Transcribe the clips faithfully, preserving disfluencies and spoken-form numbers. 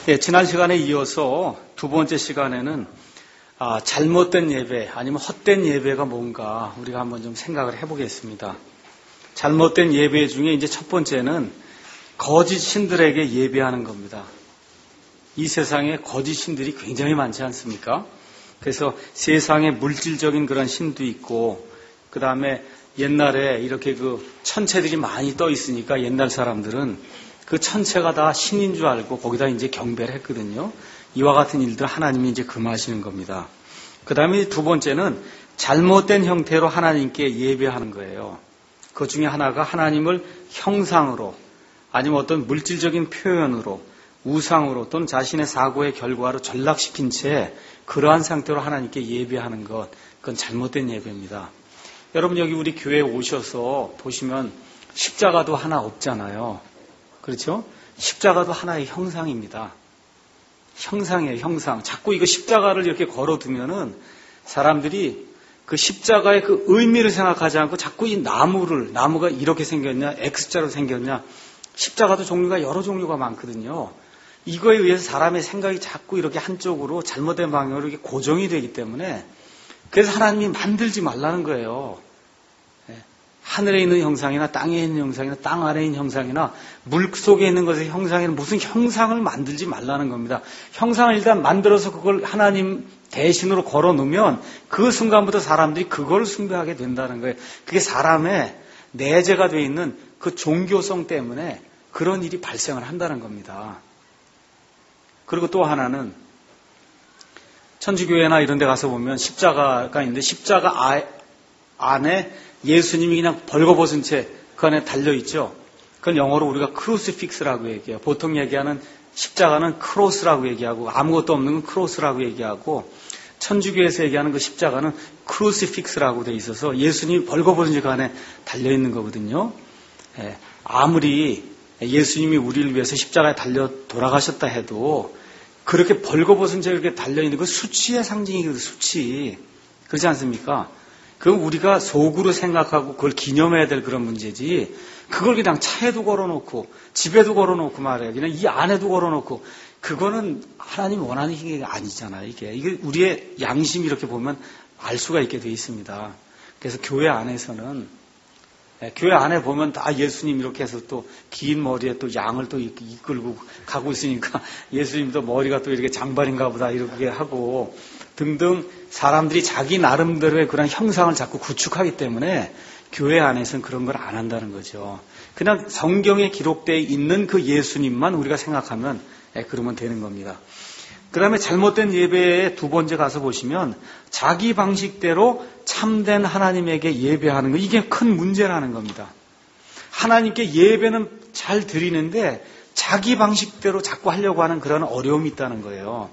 예, 지난 시간에 이어서 두 번째 시간에는 아, 잘못된 예배 아니면 헛된 예배가 뭔가 우리가 한번 좀 생각을 해보겠습니다. 잘못된 예배 중에 이제 첫 번째는 거짓 신들에게 예배하는 겁니다. 이 세상에 거짓 신들이 굉장히 많지 않습니까? 그래서 세상에 물질적인 그런 신도 있고, 그 다음에 옛날에 이렇게 그 천체들이 많이 떠 있으니까 옛날 사람들은 그 천체가 다 신인 줄 알고 거기다 이제 경배를 했거든요. 이와 같은 일들 하나님이 이제 금하시는 겁니다. 그 다음에 두 번째는 잘못된 형태로 하나님께 예배하는 거예요. 그 중에 하나가 하나님을 형상으로 아니면 어떤 물질적인 표현으로 우상으로 또는 자신의 사고의 결과로 전락시킨 채 그러한 상태로 하나님께 예배하는 것, 그건 잘못된 예배입니다. 여러분 여기 우리 교회에 오셔서 보시면 십자가도 하나 없잖아요. 그렇죠? 십자가도 하나의 형상입니다. 형상이에요, 형상. 자꾸 이거 십자가를 이렇게 걸어두면은 사람들이 그 십자가의 그 의미를 생각하지 않고 자꾸 이 나무를, 나무가 이렇게 생겼냐, X자로 생겼냐, 십자가도 종류가 여러 종류가 많거든요. 이거에 의해서 사람의 생각이 자꾸 이렇게 한쪽으로 잘못된 방향으로 이렇게 고정이 되기 때문에 그래서 하나님이 만들지 말라는 거예요. 하늘에 있는 형상이나 땅에 있는 형상이나 땅 아래에 있는 형상이나 물 속에 있는 것의 형상에는 무슨 형상을 만들지 말라는 겁니다. 형상을 일단 만들어서 그걸 하나님 대신으로 걸어놓으면 그 순간부터 사람들이 그걸 숭배하게 된다는 거예요. 그게 사람의 내재가 되어 있는 그 종교성 때문에 그런 일이 발생을 한다는 겁니다. 그리고 또 하나는 천주교회나 이런 데 가서 보면 십자가가 있는데 십자가 아, 안에 예수님이 그냥 벌거벗은 채 그 안에 달려있죠. 그건 영어로 우리가 크루시픽스라고 얘기해요. 보통 얘기하는 십자가는 크로스라고 얘기하고 아무것도 없는 건 크로스라고 얘기하고 천주교에서 얘기하는 그 십자가는 크루시픽스라고 돼 있어서 예수님이 벌거벗은 채 그 안에 달려있는 거거든요. 예, 아무리 예수님이 우리를 위해서 십자가에 달려 돌아가셨다 해도 그렇게 벌거벗은 채 이렇게 달려있는 그 수치의 상징이거든요. 수치. 그렇지 않습니까? 그건 우리가 속으로 생각하고 그걸 기념해야 될 그런 문제지, 그걸 그냥 차에도 걸어놓고 집에도 걸어놓고 말이에요. 그냥 이 안에도 걸어놓고, 그거는 하나님 원하는 게 아니잖아요. 이게 이게 우리의 양심이 이렇게 보면 알 수가 있게 돼 있습니다. 그래서 교회 안에서는, 교회 안에 보면 다 예수님 이렇게 해서 또 긴 머리에 또 양을 또 이끌고 가고 있으니까 예수님도 머리가 또 이렇게 장발인가 보다 이렇게 하고 등등 사람들이 자기 나름대로의 그런 형상을 자꾸 구축하기 때문에 교회 안에서는 그런 걸 안 한다는 거죠. 그냥 성경에 기록되어 있는 그 예수님만 우리가 생각하면 예, 그러면 되는 겁니다. 그 다음에 잘못된 예배에 두 번째 가서 보시면 자기 방식대로 참된 하나님에게 예배하는 거, 이게 큰 문제라는 겁니다. 하나님께 예배는 잘 드리는데 자기 방식대로 자꾸 하려고 하는 그런 어려움이 있다는 거예요.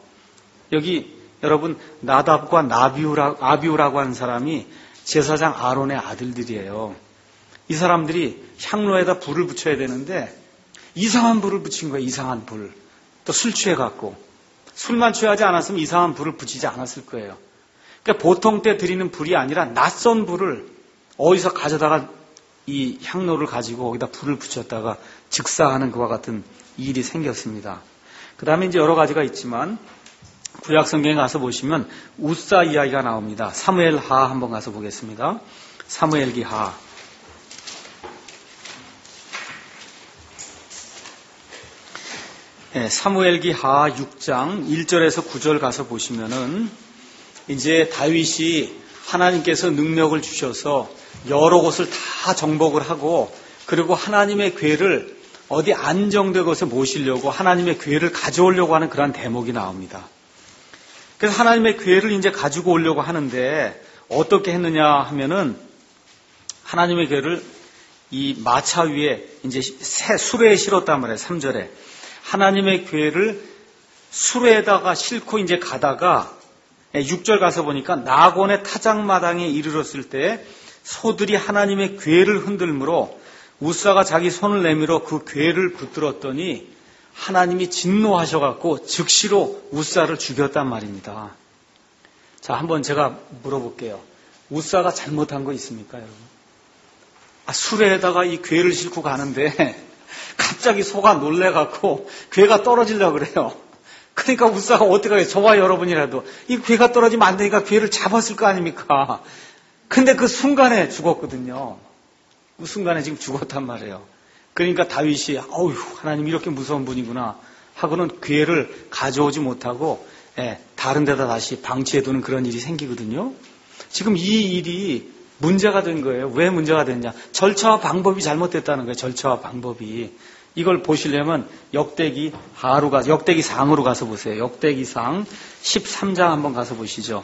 여기 여러분 나답과 나비우라, 아비우라고 하는 사람이 제사장 아론의 아들들이에요. 이 사람들이 향로에다 불을 붙여야 되는데 이상한 불을 붙인 거예요. 이상한 불. 또 술 취해갖고. 술만 취하지 않았으면 이상한 불을 붙이지 않았을 거예요. 그러니까 보통 때 드리는 불이 아니라 낯선 불을 어디서 가져다가 이 향로를 가지고 거기다 불을 붙였다가 즉사하는 그와 같은 일이 생겼습니다. 그 다음에 이제 여러 가지가 있지만 구약 성경에 가서 보시면 우사 이야기가 나옵니다. 사무엘하 한번 가서 보겠습니다. 사무엘기하. 네, 사무엘기하 육 장 일 절에서 구 절 가서 보시면은 이제 다윗이 하나님께서 능력을 주셔서 여러 곳을 다 정복을 하고 그리고 하나님의 궤를 어디 안정된 곳에 모시려고 하나님의 궤를 가져오려고 하는 그런 대목이 나옵니다. 그래서 하나님의 궤를 이제 가지고 오려고 하는데 어떻게 했느냐 하면은 하나님의 궤를 이 마차 위에 이제 새 수레에 실었단 말이에요. 삼 절에. 하나님의 궤를 수레에다가 싣고 이제 가다가 육 절 가서 보니까 나곤의 타작마당에 이르렀을 때 소들이 하나님의 궤를 흔들므로 우사가 자기 손을 내밀어 그 궤를 붙들었더니 하나님이 진노하셔갖고 즉시로 우사를 죽였단 말입니다. 자, 한번 제가 물어볼게요. 우사가 잘못한 거 있습니까, 여러분? 아, 수레에다가 이 궤를 싣고 가는데 갑자기 소가 놀래갖고 궤가 떨어지려고 그래요. 그러니까 우사가 어떻게 하겠어요? 저와 여러분이라도 이 괴가 떨어지면 안 되니까 괴를 잡았을 거 아닙니까? 근데 그 순간에 죽었거든요. 그 순간에 지금 죽었단 말이에요. 그러니까 다윗이 어휴 하나님 이렇게 무서운 분이구나 하고는 괴를 가져오지 못하고 예, 다른 데다 다시 방치해두는 그런 일이 생기거든요. 지금 이 일이 문제가 된 거예요. 왜 문제가 됐냐? 절차와 방법이 잘못됐다는 거예요. 절차와 방법이. 이걸 보시려면 역대기 하루가 역대기 상으로 가서 보세요. 역대기상 십삼 장 한번 가서 보시죠.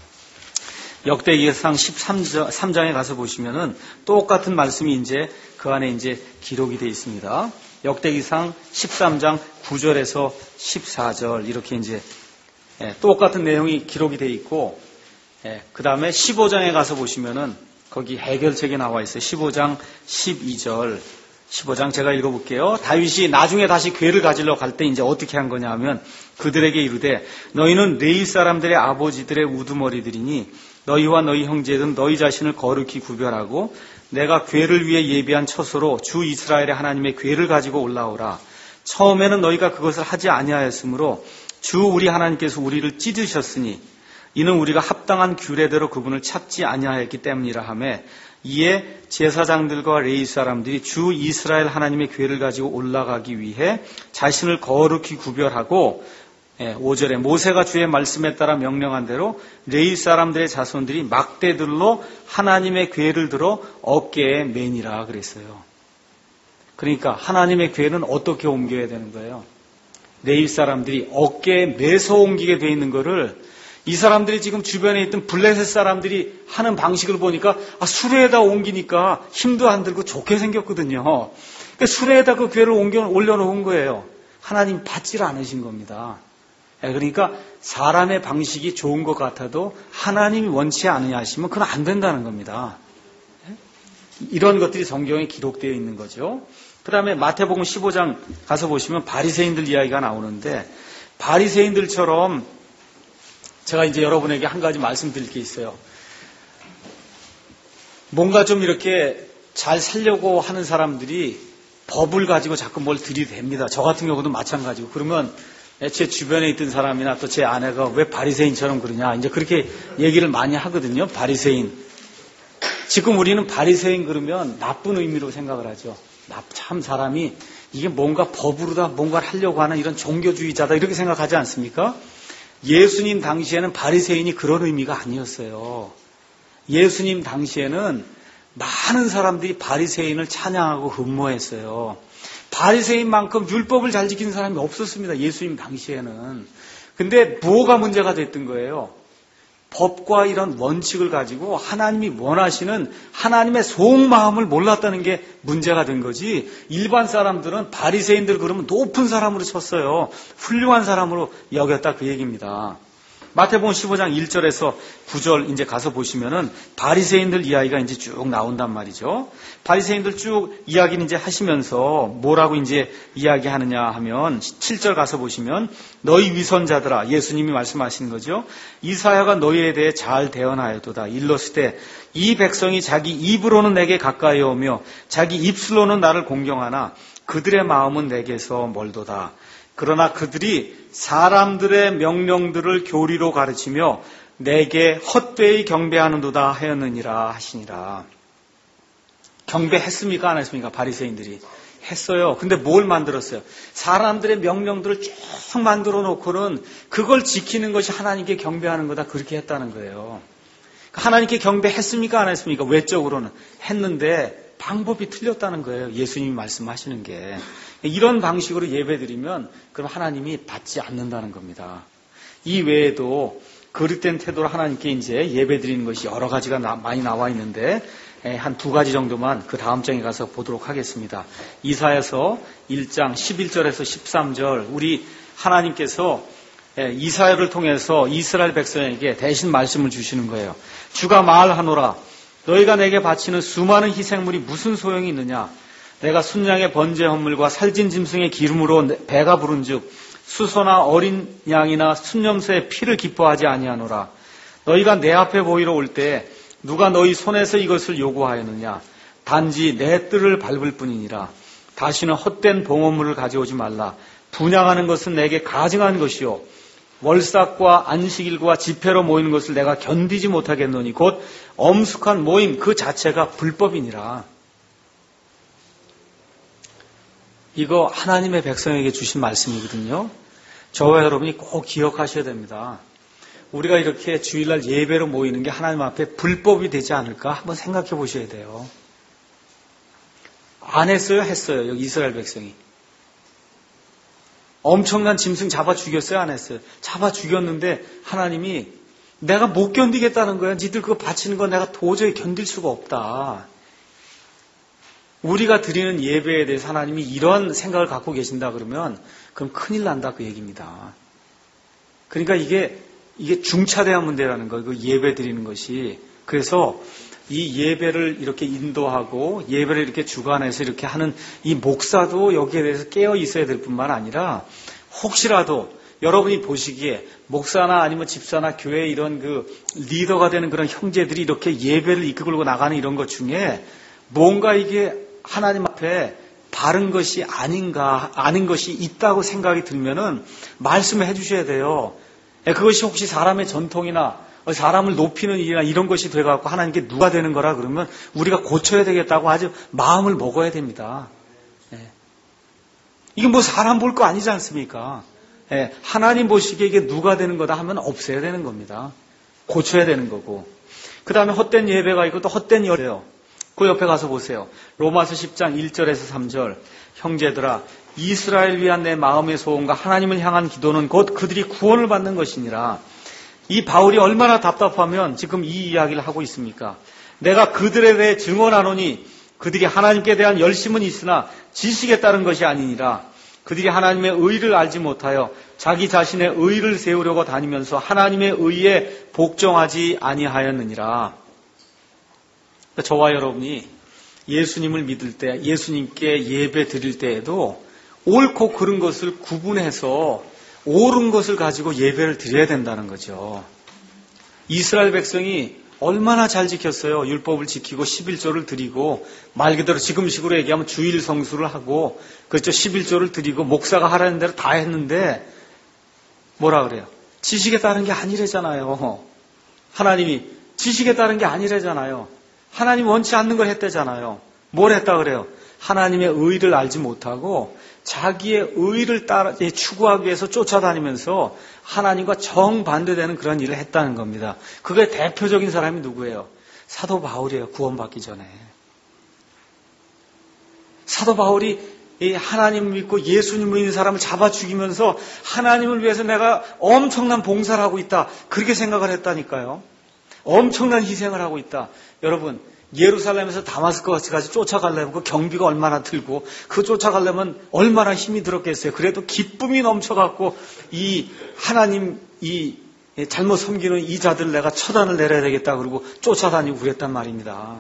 역대기상 십삼 장에 가서 보시면은 똑같은 말씀이 이제 그 안에 이제 기록이 되어 있습니다. 역대기상 십삼 장 구 절에서 십사 절 이렇게 이제 예, 똑같은 내용이 기록이 되어 있고 예, 그 다음에 십오 장에 가서 보시면은 거기 해결책이 나와 있어요. 십오 장 십이 절. 십오 장 제가 읽어볼게요. 다윗이 나중에 다시 괴를 가지러 갈 때 이제 어떻게 한 거냐 하면 그들에게 이르되 너희는 레위 사람들의 아버지들의 우두머리들이니 너희와 너희 형제들은 너희 자신을 거룩히 구별하고 내가 괴를 위해 예비한 처소로 주 이스라엘의 하나님의 괴를 가지고 올라오라. 처음에는 너희가 그것을 하지 아니하였으므로 주 우리 하나님께서 우리를 찢으셨으니 이는 우리가 합당한 규례대로 그분을 찾지 아니하였기 때문이라 하매 이에 제사장들과 레위 사람들이 주 이스라엘 하나님의 괴를 가지고 올라가기 위해 자신을 거룩히 구별하고 오 절에 모세가 주의 말씀에 따라 명령한 대로 레위 사람들의 자손들이 막대들로 하나님의 괴를 들어 어깨에 매니라 그랬어요. 그러니까 하나님의 괴는 어떻게 옮겨야 되는 거예요? 레위 사람들이 어깨에 매서 옮기게 돼 있는 거를 이 사람들이 지금 주변에 있던 블레셋 사람들이 하는 방식을 보니까 아, 수레에다 옮기니까 힘도 안 들고 좋게 생겼거든요. 그러니까 수레에다 그 괴를 옮겨, 올려놓은 거예요. 하나님 받질 않으신 겁니다. 그러니까 사람의 방식이 좋은 것 같아도 하나님이 원치 않으냐 하시면 그건 안 된다는 겁니다. 이런 것들이 성경에 기록되어 있는 거죠. 그 다음에 마태복음 십오 장 가서 보시면 바리새인들 이야기가 나오는데 바리새인들처럼 제가 이제 여러분에게 한 가지 말씀드릴 게 있어요. 뭔가 좀 이렇게 잘 살려고 하는 사람들이 법을 가지고 자꾸 뭘 들이댑니다. 저 같은 경우도 마찬가지고. 그러면 제 주변에 있던 사람이나 또 제 아내가 왜 바리새인처럼 그러냐 이제 그렇게 얘기를 많이 하거든요. 바리새인. 지금 우리는 바리새인 그러면 나쁜 의미로 생각을 하죠. 참 사람이 이게 뭔가 법으로다 뭔가를 하려고 하는 이런 종교주의자다 이렇게 생각하지 않습니까? 예수님 당시에는 바리새인이 그런 의미가 아니었어요. 예수님 당시에는 많은 사람들이 바리새인을 찬양하고 흠모했어요. 바리새인만큼 율법을 잘 지키는 사람이 없었습니다. 예수님 당시에는. 근데 뭐가 문제가 됐던 거예요? 법과 이런 원칙을 가지고 하나님이 원하시는 하나님의 속마음을 몰랐다는 게 문제가 된 거지. 일반 사람들은 바리새인들 그러면 높은 사람으로 쳤어요. 훌륭한 사람으로 여겼다 그 얘기입니다. 마태복음 십오 장 일 절에서 구 절 이제 가서 보시면은 바리새인들 이야기가 이제 쭉 나온단 말이죠. 바리새인들 쭉 이야기는 이제 하시면서 뭐라고 이제 이야기하느냐 하면 칠 절 가서 보시면 너희 위선자들아 예수님이 말씀하시는 거죠. 이사야가 너희에 대해 잘 대언하여도다. 일렀을 이 백성이 자기 입으로는 내게 가까이 오며 자기 입술로는 나를 공경하나 그들의 마음은 내게서 멀도다. 그러나 그들이 사람들의 명령들을 교리로 가르치며 내게 헛되이 경배하는도다 하였느니라 하시니라. 경배했습니까? 안 했습니까? 바리새인들이 했어요. 근데 뭘 만들었어요? 사람들의 명령들을 쭉 만들어 놓고는 그걸 지키는 것이 하나님께 경배하는 거다 그렇게 했다는 거예요. 하나님께 경배했습니까? 안 했습니까? 외적으로는 했는데 방법이 틀렸다는 거예요. 예수님이 말씀하시는 게. 이런 방식으로 예배드리면 그럼 하나님이 받지 않는다는 겁니다. 이 외에도 그릇된 태도로 하나님께 이제 예배드리는 것이 여러 가지가 나, 많이 나와 있는데 한 두 가지 정도만 그 다음 장에 가서 보도록 하겠습니다. 이사야서 일 장 십일 절에서 십삼 절 우리 하나님께서 이사야를 통해서 이스라엘 백성에게 대신 말씀을 주시는 거예요. 주가 말하노라 너희가 내게 바치는 수많은 희생물이 무슨 소용이 있느냐 내가 순양의 번제 헌물과 살진 짐승의 기름으로 배가 부른즉 수소나 어린 양이나 순염소의 피를 기뻐하지 아니하노라. 너희가 내 앞에 보이러 올 때 누가 너희 손에서 이것을 요구하였느냐. 단지 내 뜰을 밟을 뿐이니라. 다시는 헛된 봉헌물을 가져오지 말라. 분양하는 것은 내게 가증한 것이요 월삭과 안식일과 집회로 모이는 것을 내가 견디지 못하겠노니 곧 엄숙한 모임 그 자체가 불법이니라. 이거 하나님의 백성에게 주신 말씀이거든요. 저와 여러분이 꼭 기억하셔야 됩니다. 우리가 이렇게 주일날 예배로 모이는 게 하나님 앞에 불법이 되지 않을까 한번 생각해 보셔야 돼요. 안 했어요? 했어요. 여기 이스라엘 백성이. 엄청난 짐승 잡아 죽였어요? 안 했어요? 잡아 죽였는데 하나님이 내가 못 견디겠다는 거야. 니들 그거 바치는 거 내가 도저히 견딜 수가 없다. 우리가 드리는 예배에 대해서 하나님이 이런 생각을 갖고 계신다 그러면 그럼 큰일 난다 그 얘기입니다. 그러니까 이게 이게 중차대한 문제라는 거예요. 그 예배 드리는 것이. 그래서 이 예배를 이렇게 인도하고 예배를 이렇게 주관해서 이렇게 하는 이 목사도 여기에 대해서 깨어 있어야 될 뿐만 아니라 혹시라도 여러분이 보시기에 목사나 아니면 집사나 교회 이런 그 리더가 되는 그런 형제들이 이렇게 예배를 이끌고 나가는 이런 것 중에 뭔가 이게 하나님 앞에 바른 것이 아닌가, 아닌 것이 있다고 생각이 들면은 말씀을 해 주셔야 돼요. 그것이 혹시 사람의 전통이나 사람을 높이는 일이나 이런 것이 돼갖고 하나님께 누가 되는 거라 그러면 우리가 고쳐야 되겠다고 아주 마음을 먹어야 됩니다. 예. 이게 뭐 사람 볼 거 아니지 않습니까? 예. 하나님 보시기에 이게 누가 되는 거다 하면 없애야 되는 겁니다. 고쳐야 되는 거고. 그 다음에 헛된 예배가 있고 또 헛된 예배요. 그 옆에 가서 보세요. 로마서 십 장 일 절에서 삼 절. 형제들아 이스라엘 위한 내 마음의 소원과 하나님을 향한 기도는 곧 그들이 구원을 받는 것이니라. 이 바울이 얼마나 답답하면 지금 이 이야기를 하고 있습니까? 내가 그들에 대해 증언하노니 그들이 하나님께 대한 열심은 있으나 지식에 따른 것이 아니니라. 그들이 하나님의 의를 알지 못하여 자기 자신의 의를 세우려고 다니면서 하나님의 의에 복종하지 아니하였느니라. 저와 여러분이 예수님을 믿을 때, 예수님께 예배 드릴 때에도 옳고 그른 것을 구분해서 옳은 것을 가지고 예배를 드려야 된다는 거죠. 이스라엘 백성이 얼마나 잘 지켰어요. 율법을 지키고 십일조를 드리고 말 그대로 지금식으로 얘기하면 주일 성수를 하고 그렇죠. 십일조를 드리고 목사가 하라는 대로 다 했는데 뭐라 그래요? 지식에 따른 게 아니래잖아요. 하나님이 지식에 따른 게 아니래잖아요. 하나님 원치 않는 걸 했대잖아요. 뭘 했다 그래요? 하나님의 의를 알지 못하고 자기의 의를 따라 추구하기 위해서 쫓아다니면서 하나님과 정반대되는 그런 일을 했다는 겁니다. 그게 대표적인 사람이 누구예요? 사도 바울이에요. 구원받기 전에. 사도 바울이 하나님 믿고 예수님 믿는 사람을 잡아 죽이면서 하나님을 위해서 내가 엄청난 봉사를 하고 있다. 그렇게 생각을 했다니까요. 엄청난 희생을 하고 있다. 여러분 예루살렘에서 다마스커스까지 쫓아가려면 그 경비가 얼마나 들고 그 쫓아가려면 얼마나 힘이 들었겠어요. 그래도 기쁨이 넘쳐갖고 이 하나님 이 잘못 섬기는 이 자들 내가 처단을 내려야 되겠다 그러고 쫓아다니고 그랬단 말입니다.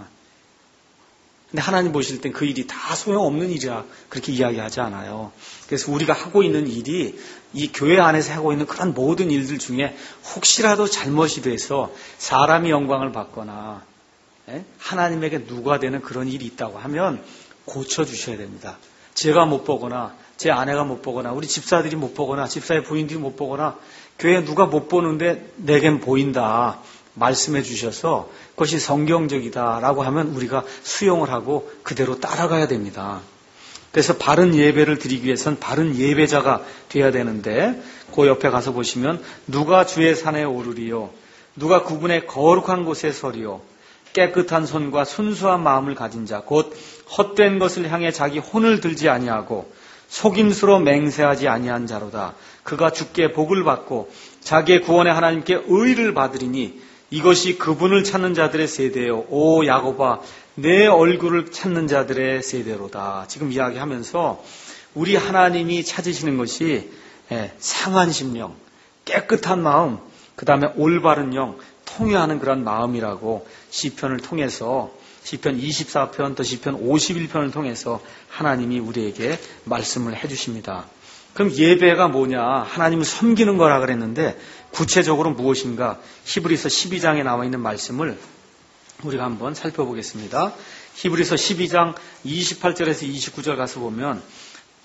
근데 하나님 보실 땐 그 일이 다 소용없는 일이라 그렇게 이야기하지 않아요. 그래서 우리가 하고 있는 일이 이 교회 안에서 하고 있는 그런 모든 일들 중에 혹시라도 잘못이 돼서 사람이 영광을 받거나 하나님에게 누가 되는 그런 일이 있다고 하면 고쳐주셔야 됩니다. 제가 못 보거나 제 아내가 못 보거나 우리 집사들이 못 보거나 집사의 부인들이 못 보거나 교회에 누가 못 보는데 내겐 보인다 말씀해 주셔서 그것이 성경적이다라고 하면 우리가 수용을 하고 그대로 따라가야 됩니다. 그래서 바른 예배를 드리기 위해서는 바른 예배자가 돼야 되는데 그 옆에 가서 보시면 누가 주의 산에 오르리요 누가 그분의 거룩한 곳에 서리요 깨끗한 손과 순수한 마음을 가진 자 곧 헛된 것을 향해 자기 혼을 들지 아니하고 속임수로 맹세하지 아니한 자로다. 그가 주께 복을 받고 자기의 구원의 하나님께 의를 받으리니 이것이 그분을 찾는 자들의 세대요. 오 야곱아 내 얼굴을 찾는 자들의 세대로다. 지금 이야기하면서 우리 하나님이 찾으시는 것이 상한 심령, 깨끗한 마음, 그 다음에 올바른 영, 통회하는 그런 마음이라고 시편을 통해서 시편 이십사 편 또 시편 오십일 편을 통해서 하나님이 우리에게 말씀을 해주십니다. 그럼 예배가 뭐냐? 하나님을 섬기는 거라 그랬는데 구체적으로 무엇인가? 히브리서 십이 장에 나와 있는 말씀을 우리가 한번 살펴보겠습니다. 히브리서 십이 장 이십팔 절에서 이십구 절 가서 보면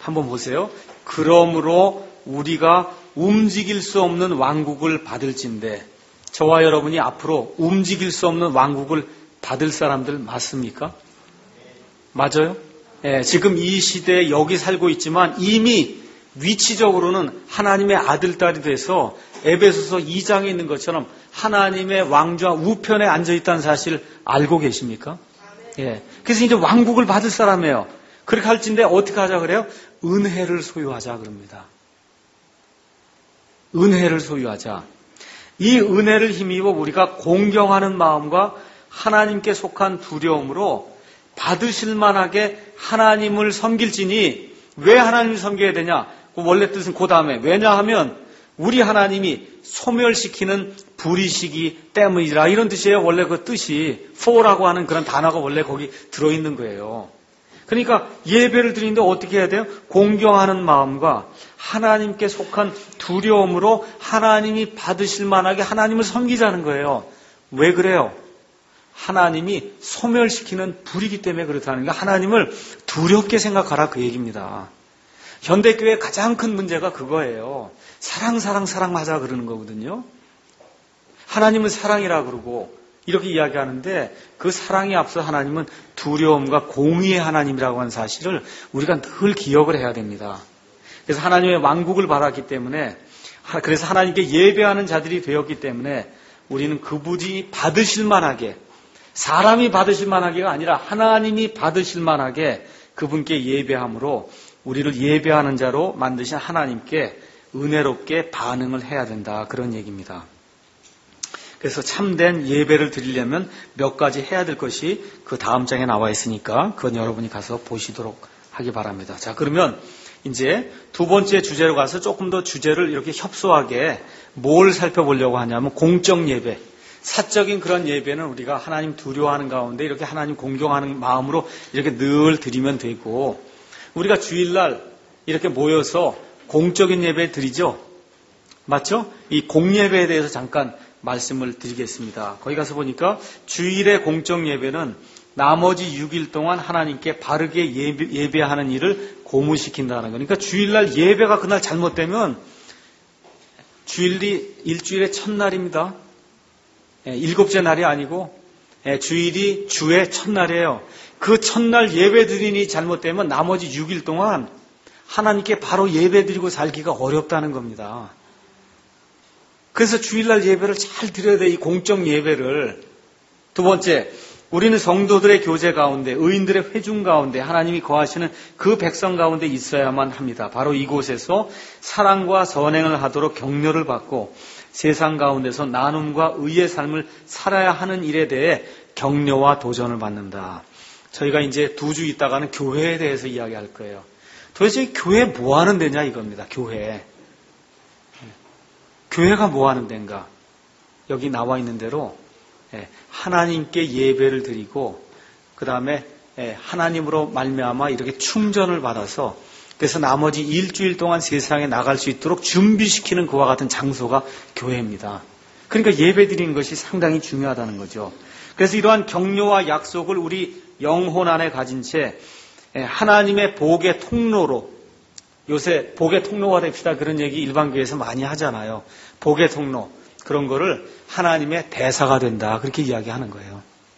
한번 보세요. 그러므로 우리가 움직일 수 없는 왕국을 받을진대. 저와 여러분이 앞으로 움직일 수 없는 왕국을 받을 사람들 맞습니까? 맞아요? 예, 지금 이 시대에 여기 살고 있지만 이미 위치적으로는 하나님의 아들, 딸이 돼서 에베소서 이 장에 있는 것처럼 하나님의 왕좌 우편에 앉아있다는 사실 알고 계십니까? 예. 그래서 이제 왕국을 받을 사람이에요. 그렇게 할진데 어떻게 하자 그래요? 은혜를 소유하자 그럽니다. 은혜를 소유하자. 이 은혜를 힘입어 우리가 공경하는 마음과 하나님께 속한 두려움으로 받으실 만하게 하나님을 섬길지니, 왜 하나님을 섬겨야 되냐? 그 원래 뜻은 그 다음에, 왜냐하면 우리 하나님이 소멸시키는 불의시기 때문이라, 이런 뜻이에요. 원래 그 뜻이 for라고 하는 그런 단어가 원래 거기 들어있는 거예요. 그러니까 예배를 드리는데 어떻게 해야 돼요? 공경하는 마음과 하나님께 속한 두려움으로 하나님이 받으실 만하게 하나님을 섬기자는 거예요. 왜 그래요? 하나님이 소멸시키는 불이기 때문에 그렇다는 게, 하나님을 두렵게 생각하라 그 얘기입니다. 현대교회의 가장 큰 문제가 그거예요. 사랑 사랑 사랑하자 그러는 거거든요. 하나님은 사랑이라 그러고 이렇게 이야기하는데, 그 사랑이 앞서 하나님은 두려움과 공의의 하나님이라고 하는 사실을 우리가 늘 기억을 해야 됩니다. 그래서 하나님의 왕국을 바랐기 때문에, 그래서 하나님께 예배하는 자들이 되었기 때문에 우리는 그분이 받으실 만하게, 사람이 받으실 만하게가 아니라 하나님이 받으실 만하게 그분께 예배함으로 우리를 예배하는 자로 만드신 하나님께 은혜롭게 반응을 해야 된다, 그런 얘기입니다. 그래서 참된 예배를 드리려면 몇 가지 해야 될 것이 그 다음 장에 나와 있으니까 그건 여러분이 가서 보시도록 하기 바랍니다. 자, 그러면 이제 두 번째 주제로 가서 조금 더 주제를 이렇게 협소하게 뭘 살펴보려고 하냐면, 공적 예배, 사적인 그런 예배는 우리가 하나님 두려워하는 가운데 이렇게 하나님 공경하는 마음으로 이렇게 늘 드리면 되고, 우리가 주일날 이렇게 모여서 공적인 예배 드리죠. 맞죠? 이 공예배에 대해서 잠깐 말씀을 드리겠습니다. 거기 가서 보니까 주일의 공적 예배는 나머지 육 일 동안 하나님께 바르게 예배, 예배하는 일을 고무시킨다는 거니까, 주일날 예배가 그날 잘못되면 주일이 일주일의 첫날입니다. 예, 일곱째 날이 아니고 예, 주일이 주의 첫날이에요. 그 첫날 예배 드리니 잘못되면 나머지 육 일 동안 하나님께 바로 예배 드리고 살기가 어렵다는 겁니다. 그래서 주일날 예배를 잘 드려야 돼, 이 공적 예배를. 두 번째, 우리는 성도들의 교제 가운데, 의인들의 회중 가운데 하나님이 거하시는 그 백성 가운데 있어야만 합니다. 바로 이곳에서 사랑과 선행을 하도록 격려를 받고 세상 가운데서 나눔과 의의 삶을 살아야 하는 일에 대해 격려와 도전을 받는다. 저희가 이제 두 주 있다가는 교회에 대해서 이야기할 거예요. 도대체 교회 뭐 하는 데냐 이겁니다. 교회. 교회가 뭐 하는 데인가? 여기 나와 있는 대로 하나님께 예배를 드리고, 그 다음에 하나님으로 말미암아 이렇게 충전을 받아서, 그래서 나머지 일주일 동안 세상에 나갈 수 있도록 준비시키는 그와 같은 장소가 교회입니다. 그러니까 예배 드리는 것이 상당히 중요하다는 거죠. 그래서 이러한 격려와 약속을 우리 영혼 안에 가진 채 하나님의 복의 통로로, 요새 복의 통로가 됩시다 그런 얘기 일반 교회에서 많이 하잖아요. 복의 통로, 그런 거를 하나님의 대사가 된다, 그렇게 이야기하는 거예요.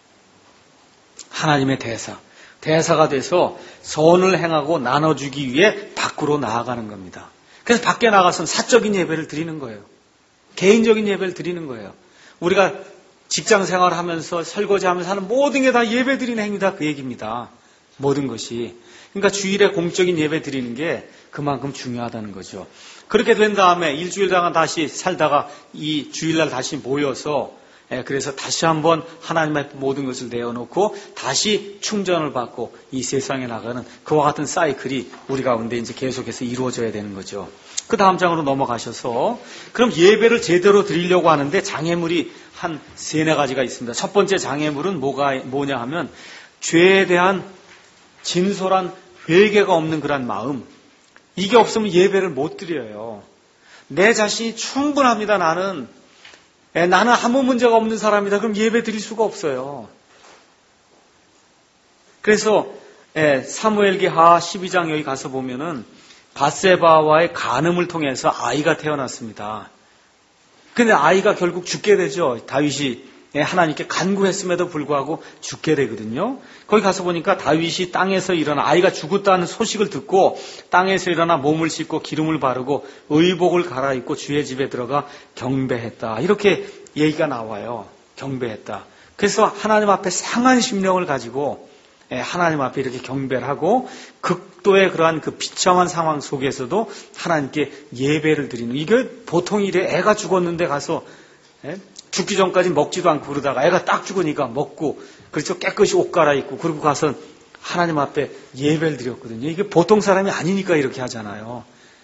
하나님의 대사. 대사가 돼서 선을 행하고 나눠주기 위해 밖으로 나아가는 겁니다. 그래서 밖에 나가서는 사적인 예배를 드리는 거예요. 개인적인 예배를 드리는 거예요. 우리가 직장 생활을 하면서 설거지하면서 하는 모든 게 다 예배 드리는 행위다, 그 얘기입니다. 모든 것이. 그러니까 주일에 공적인 예배 드리는 게 그만큼 중요하다는 거죠. 그렇게 된 다음에 일주일 동안 다시 살다가 이 주일날 다시 모여서, 그래서 다시 한번 하나님의 모든 것을 내어놓고 다시 충전을 받고 이 세상에 나가는 그와 같은 사이클이 우리 가운데 이제 계속해서 이루어져야 되는 거죠. 그 다음 장으로 넘어가셔서, 그럼 예배를 제대로 드리려고 하는데 장애물이 한 세네 가지가 있습니다. 첫 번째 장애물은 뭐가, 뭐냐 하면 죄에 대한 진솔한 회개가 없는 그런 마음. 이게 없으면 예배를 못 드려요. 내 자신이 충분합니다. 나는 에, 나는 아무 문제가 없는 사람이다. 그럼 예배 드릴 수가 없어요. 그래서 에, 사무엘기 하 십이 장 여기 가서 보면은 밧세바와의 간음을 통해서 아이가 태어났습니다. 근데 아이가 결국 죽게 되죠. 다윗이 하나님께 간구했음에도 불구하고 죽게 되거든요. 거기 가서 보니까 다윗이 땅에서 일어나 아이가 죽었다는 소식을 듣고 땅에서 일어나 몸을 씻고 기름을 바르고 의복을 갈아입고 주의 집에 들어가 경배했다. 이렇게 얘기가 나와요. 경배했다. 그래서 하나님 앞에 상한 심령을 가지고 하나님 앞에 이렇게 경배를 하고 극도의 그러한 그 비참한 상황 속에서도 하나님께 예배를 드리는, 이게 보통 일에 애가 죽었는데 가서 죽기 전까지 먹지도 않고 그러다가 애가 딱 죽으니까 먹고, 그렇죠, 깨끗이 옷 갈아입고 그러고 가서 하나님 앞에 예배를 드렸거든요. 이게 보통 사람이 아니니까 이렇게 하잖아요.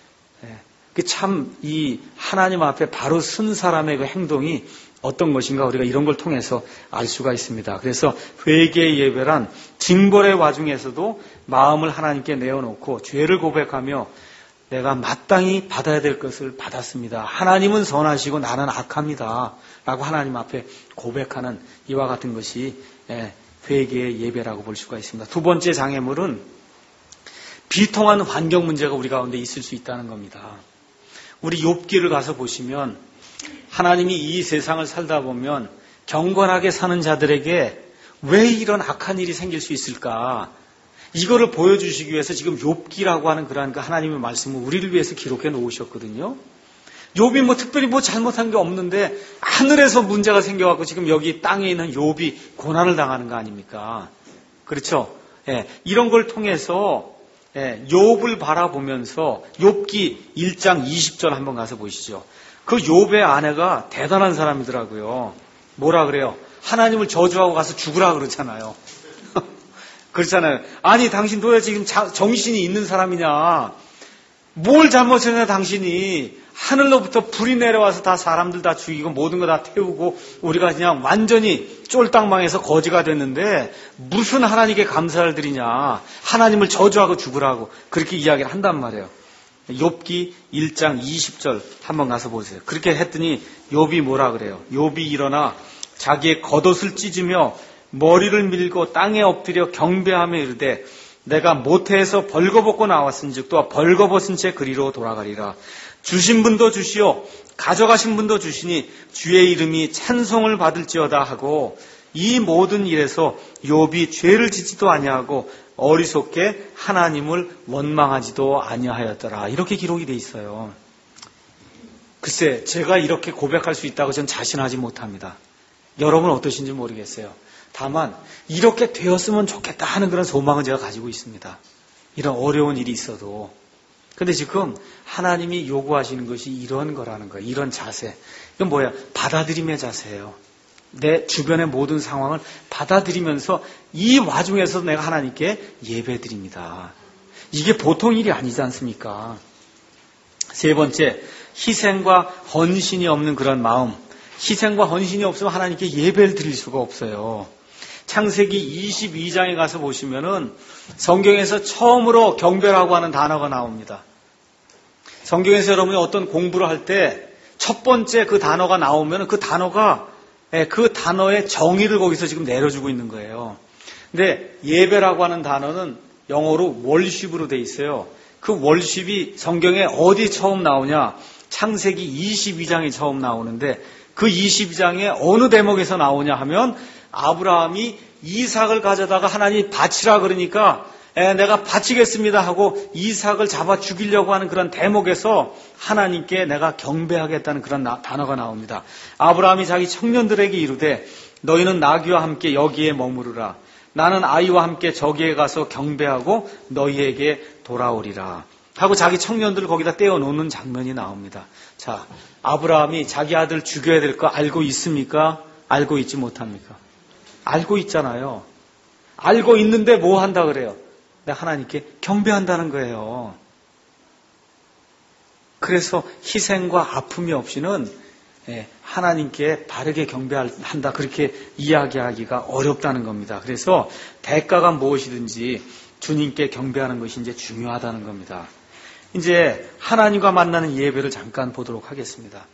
참 이 하나님 앞에 바로 쓴 사람의 그 행동이 어떤 것인가 우리가 이런 걸 통해서 알 수가 있습니다. 그래서 회개의 예배란 징벌의 와중에서도 마음을 하나님께 내어놓고 죄를 고백하며 내가 마땅히 받아야 될 것을 받았습니다. 하나님은 선하시고 나는 악합니다. 라고 하나님 앞에 고백하는 이와 같은 것이 회개의 예배라고 볼 수가 있습니다. 두 번째 장애물은 비통한 환경 문제가 우리 가운데 있을 수 있다는 겁니다. 우리 욥기를 가서 보시면 하나님이 이 세상을 살다 보면 경건하게 사는 자들에게 왜 이런 악한 일이 생길 수 있을까? 이거를 보여주시기 위해서 지금 욥기라고 하는 그러한 그 하나님의 말씀을 우리를 위해서 기록해 놓으셨거든요. 욥이 뭐 특별히 뭐 잘못한 게 없는데 하늘에서 문제가 생겨갖고 지금 여기 땅에 있는 욥이 고난을 당하는 거 아닙니까? 그렇죠? 예, 이런 걸 통해서 예, 욥을 바라보면서 욥기 일 장 이십 절 한번 가서 보시죠. 그 욥의 아내가 대단한 사람이더라고요. 뭐라 그래요? 하나님을 저주하고 가서 죽으라 그러잖아요. 그렇잖아요. 아니 당신 도대체 지금 자, 정신이 있는 사람이냐? 뭘 잘못했냐 당신이? 하늘로부터 불이 내려와서 다 사람들 다 죽이고 모든 거 다 태우고 우리가 그냥 완전히 쫄딱망해서 거지가 됐는데 무슨 하나님께 감사를 드리냐? 하나님을 저주하고 죽으라고 그렇게 이야기를 한단 말이에요. 욥기 일 장 이십 절 한번 가서 보세요. 그렇게 했더니 욥이 뭐라 그래요? 욥이 일어나 자기의 겉옷을 찢으며 머리를 밀고 땅에 엎드려 경배하며 이르되 내가 모태에서 벌거벗고 나왔은즉 또 벌거벗은 채 그리로 돌아가리라. 주신 분도 주시오 가져가신 분도 주시니 주의 이름이 찬송을 받을지어다 하고 이 모든 일에서 욥이 죄를 짓지도 아니하고 어리석게 하나님을 원망하지도 아니하였더라. 이렇게 기록이 돼 있어요. 글쎄 제가 이렇게 고백할 수 있다고 전 자신하지 못합니다. 여러분 어떠신지 모르겠어요. 다만 이렇게 되었으면 좋겠다 하는 그런 소망은 제가 가지고 있습니다. 이런 어려운 일이 있어도. 근데 지금 하나님이 요구하시는 것이 이런 거라는 거예요. 이런 자세. 이건 뭐야? 받아들임의 자세예요. 내 주변의 모든 상황을 받아들이면서 이 와중에서 내가 하나님께 예배드립니다. 이게 보통 일이 아니지 않습니까? 세 번째, 희생과 헌신이 없는 그런 마음. 희생과 헌신이 없으면 하나님께 예배를 드릴 수가 없어요. 창세기 이십이 장에 가서 보시면은 성경에서 처음으로 경배라고 하는 단어가 나옵니다. 성경에서 여러분이 어떤 공부를 할 때 첫 번째 그 단어가 나오면 그 단어가 그 단어의 정의를 거기서 지금 내려주고 있는 거예요. 근데 예배라고 하는 단어는 영어로 월십으로 돼 있어요. 그 월십이 성경에 어디 처음 나오냐? 창세기 이십이 장이 처음 나오는데 그 이십이 장에 어느 대목에서 나오냐 하면 아브라함이 이삭을 가져다가 하나님이 바치라 그러니까 에, 내가 바치겠습니다 하고 이삭을 잡아 죽이려고 하는 그런 대목에서 하나님께 내가 경배하겠다는 그런 나, 단어가 나옵니다. 아브라함이 자기 청년들에게 이르되 너희는 나귀와 함께 여기에 머무르라. 나는 아이와 함께 저기에 가서 경배하고 너희에게 돌아오리라 하고 자기 청년들을 거기다 떼어놓는 장면이 나옵니다. 자, 아브라함이 자기 아들 죽여야 될 거 알고 있습니까? 알고 있지 못합니까? 알고 있잖아요. 알고 있는데 뭐 한다 그래요? 내가 하나님께 경배한다는 거예요. 그래서 희생과 아픔이 없이는 하나님께 바르게 경배한다 그렇게 이야기하기가 어렵다는 겁니다. 그래서 대가가 무엇이든지 주님께 경배하는 것이 이제 중요하다는 겁니다. 이제 하나님과 만나는 예배를 잠깐 보도록 하겠습니다.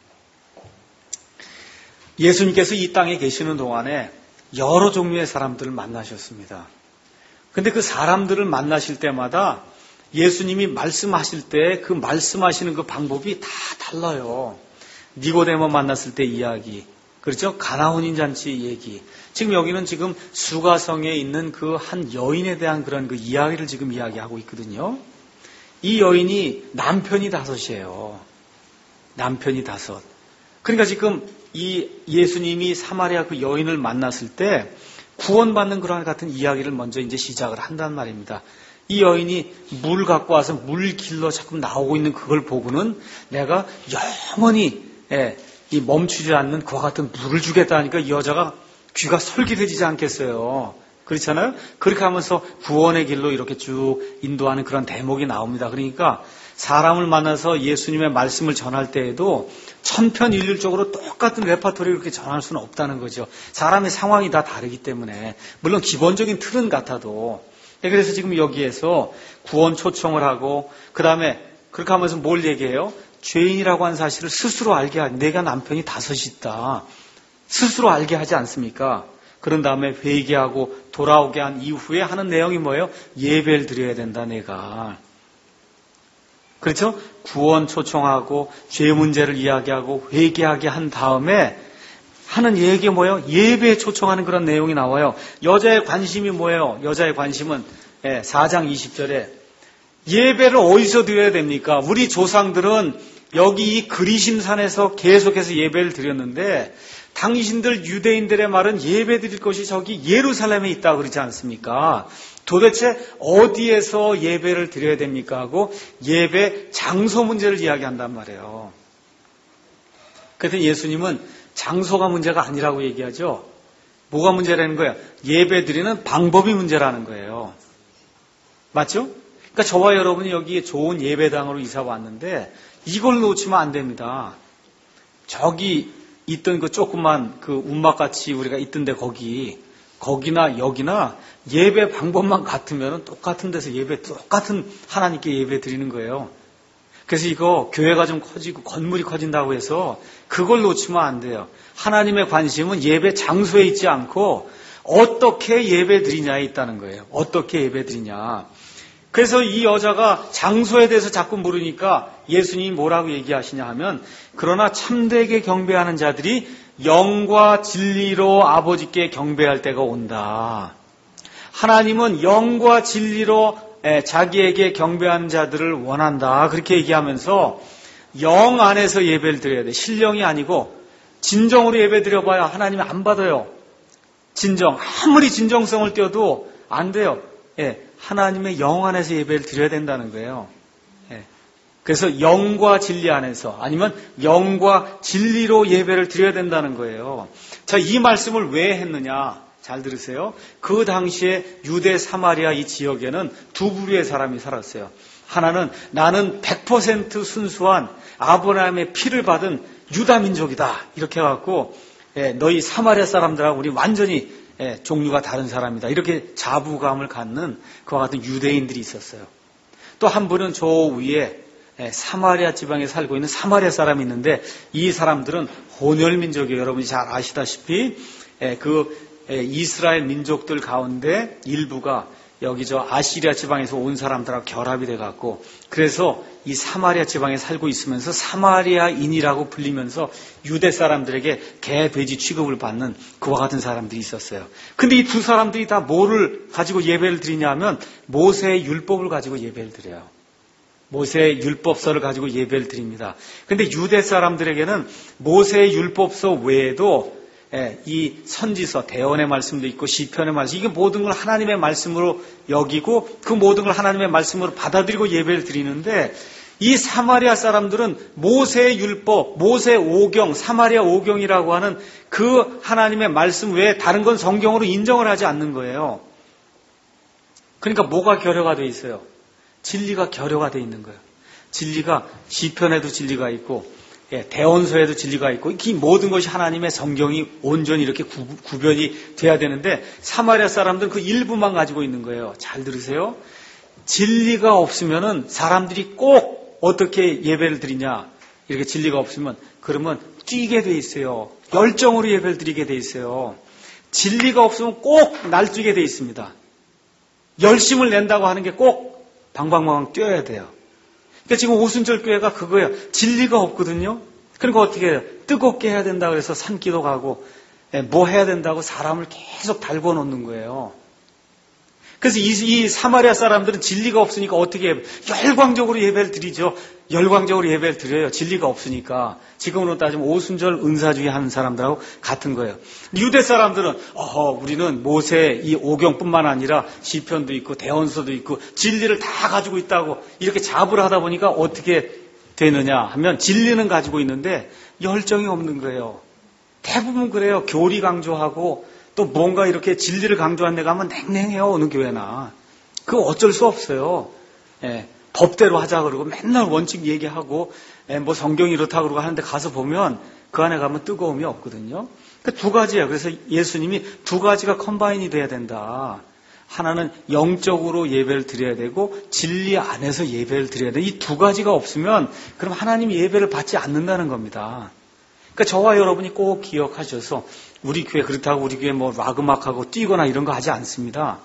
예수님께서 이 땅에 계시는 동안에 여러 종류의 사람들을 만나셨습니다. 근데 그 사람들을 만나실 때마다 예수님이 말씀하실 때 그 말씀하시는 그 방법이 다 달라요. 니고데모 만났을 때 이야기, 그렇죠? 가나 혼인 잔치 얘기. 지금 여기는 지금 수가성에 있는 그 한 여인에 대한 그런 그 이야기를 지금 이야기하고 있거든요. 이 여인이 남편이 다섯이에요. 남편이 다섯. 그러니까 지금 이 예수님이 사마리아 그 여인을 만났을 때 구원받는 그런 같은 이야기를 먼저 이제 시작을 한단 말입니다. 이 여인이 물 갖고 와서 물 길러 자꾸 나오고 있는 그걸 보고는 내가 영원히 예, 이 멈추지 않는 그와 같은 물을 주겠다니까 이 여자가 귀가 솔깃해지지 않겠어요. 그렇잖아요? 그렇게 하면서 구원의 길로 이렇게 쭉 인도하는 그런 대목이 나옵니다. 그러니까 사람을 만나서 예수님의 말씀을 전할 때에도 천편일률적으로 똑같은 레파토리를 그렇게 전할 수는 없다는 거죠. 사람의 상황이 다 다르기 때문에. 물론 기본적인 틀은 같아도. 그래서 지금 여기에서 구원 초청을 하고 그 다음에 그렇게 하면서 뭘 얘기해요? 죄인이라고 한 사실을 스스로 알게 하지. 내가 남편이 다섯이 있다. 스스로 알게 하지 않습니까? 그런 다음에 회개하고 돌아오게 한 이후에 하는 내용이 뭐예요? 예배를 드려야 된다 내가. 그렇죠? 구원 초청하고 죄 문제를 이야기하고 회개하게 한 다음에 하는 얘기 뭐예요? 예배에 초청하는 그런 내용이 나와요. 여자의 관심이 뭐예요? 여자의 관심은 사 장 이십 절에 예배를 어디서 드려야 됩니까? 우리 조상들은 여기 이 그리심산에서 계속해서 예배를 드렸는데 당신들 유대인들의 말은 예배 드릴 것이 저기 예루살렘에 있다 그러지 않습니까? 도대체 어디에서 예배를 드려야 됩니까? 하고 예배 장소 문제를 이야기한단 말이에요. 그래서 예수님은 장소가 문제가 아니라고 얘기하죠. 뭐가 문제라는 거예요? 예배 드리는 방법이 문제라는 거예요. 맞죠? 그러니까 저와 여러분이 여기 좋은 예배당으로 이사 왔는데 이걸 놓치면 안 됩니다. 저기 있던 그 조그만 그 운막같이 우리가 있던데 거기 거기나 여기나 예배 방법만 같으면 똑같은 데서 예배 똑같은 하나님께 예배 드리는 거예요. 그래서 이거 교회가 좀 커지고 건물이 커진다고 해서 그걸 놓치면 안 돼요. 하나님의 관심은 예배 장소에 있지 않고 어떻게 예배 드리냐에 있다는 거예요. 어떻게 예배 드리냐. 그래서 이 여자가 장소에 대해서 자꾸 물으니까 예수님이 뭐라고 얘기하시냐 하면 그러나 참되게 경배하는 자들이 영과 진리로 아버지께 경배할 때가 온다. 하나님은 영과 진리로 자기에게 경배하는 자들을 원한다. 그렇게 얘기하면서 영 안에서 예배를 드려야 돼. 신령이 아니고 진정으로 예배 드려봐야 하나님이 안 받아요. 진정. 아무리 진정성을 띄워도 안 돼요. 예, 하나님의 영 안에서 예배를 드려야 된다는 거예요. 예. 그래서 영과 진리 안에서 아니면 영과 진리로 예배를 드려야 된다는 거예요. 자, 이 말씀을 왜 했느냐? 잘 들으세요. 그 당시에 유대 사마리아 이 지역에는 두 부류의 사람이 살았어요. 하나는 나는 백 퍼센트 순수한 아브라함의 피를 받은 유다 민족이다. 이렇게 해갖고 예, 너희 사마리아 사람들하고 우리 완전히 예, 종류가 다른 사람이다. 이렇게 자부감을 갖는 그와 같은 유대인들이 있었어요. 또 한 분은 저 위에 예, 사마리아 지방에 살고 있는 사마리아 사람이 있는데 이 사람들은 혼혈 민족이에요. 여러분이 잘 아시다시피 예, 그 예, 이스라엘 민족들 가운데 일부가 여기 저 아시리아 지방에서 온 사람들하고 결합이 돼갖고 그래서 이 사마리아 지방에 살고 있으면서 사마리아인이라고 불리면서 유대 사람들에게 개, 돼지 취급을 받는 그와 같은 사람들이 있었어요. 근데 이 두 사람들이 다 뭐를 가지고 예배를 드리냐 하면 모세의 율법을 가지고 예배를 드려요. 모세의 율법서를 가지고 예배를 드립니다. 근데 유대 사람들에게는 모세의 율법서 외에도 예, 이 선지서, 대언의 말씀도 있고 시편의 말씀, 이게 모든 걸 하나님의 말씀으로 여기고 그 모든 걸 하나님의 말씀으로 받아들이고 예배를 드리는데 이 사마리아 사람들은 모세의 율법, 모세 오경, 사마리아 오경이라고 하는 그 하나님의 말씀 외에 다른 건 성경으로 인정을 하지 않는 거예요. 그러니까 뭐가 결여가 돼 있어요? 진리가 결여가 돼 있는 거예요. 진리가 시편에도 진리가 있고 예, 대언서에도 진리가 있고 이 모든 것이 하나님의 성경이 온전히 이렇게 구, 구별이 돼야 되는데 사마리아 사람들은 그 일부만 가지고 있는 거예요. 잘 들으세요. 진리가 없으면은 사람들이 꼭 어떻게 예배를 드리냐 이렇게 진리가 없으면 그러면 뛰게 돼 있어요. 열정으로 예배를 드리게 돼 있어요. 진리가 없으면 꼭 날뛰게 돼 있습니다. 열심을 낸다고 하는 게 꼭 방방방방 뛰어야 돼요. 그러니까 지금 오순절 교회가 그거예요. 진리가 없거든요. 그러니까 어떻게 해요? 뜨겁게 해야 된다 그래서 산기도 가고 뭐 해야 된다고 사람을 계속 달궈 놓는 거예요. 그래서 이, 이 사마리아 사람들은 진리가 없으니까 어떻게 해요? 열광적으로 예배를 드리죠. 열광적으로 예배를 드려요. 진리가 없으니까. 지금으로 따지면 오순절 은사주의 하는 사람들하고 같은 거예요. 유대 사람들은 어허, 우리는 모세 이 오경뿐만 아니라 시편도 있고 대언서도 있고 진리를 다 가지고 있다고 이렇게 자부를 하다 보니까 어떻게 되느냐 하면 진리는 가지고 있는데 열정이 없는 거예요. 대부분 그래요. 교리 강조하고 또 뭔가 이렇게 진리를 강조한 데 가면 냉랭해요. 어느 교회나. 그거 어쩔 수 없어요. 예, 법대로 하자 그러고 맨날 원칙 얘기하고 예, 뭐 성경이 이렇다 그러고 하는데 가서 보면 그 안에 가면 뜨거움이 없거든요. 그 두 가지예요. 그래서 예수님이 두 가지가 컴바인이 돼야 된다. 하나는 영적으로 예배를 드려야 되고 진리 안에서 예배를 드려야 돼. 이 두 가지가 없으면 그럼 하나님 예배를 받지 않는다는 겁니다. 그러니까 저와 여러분이 꼭 기억하셔서 우리 교회 그렇다고 우리 교회 뭐 락음악하고 뛰거나 이런 거 하지 않습니다.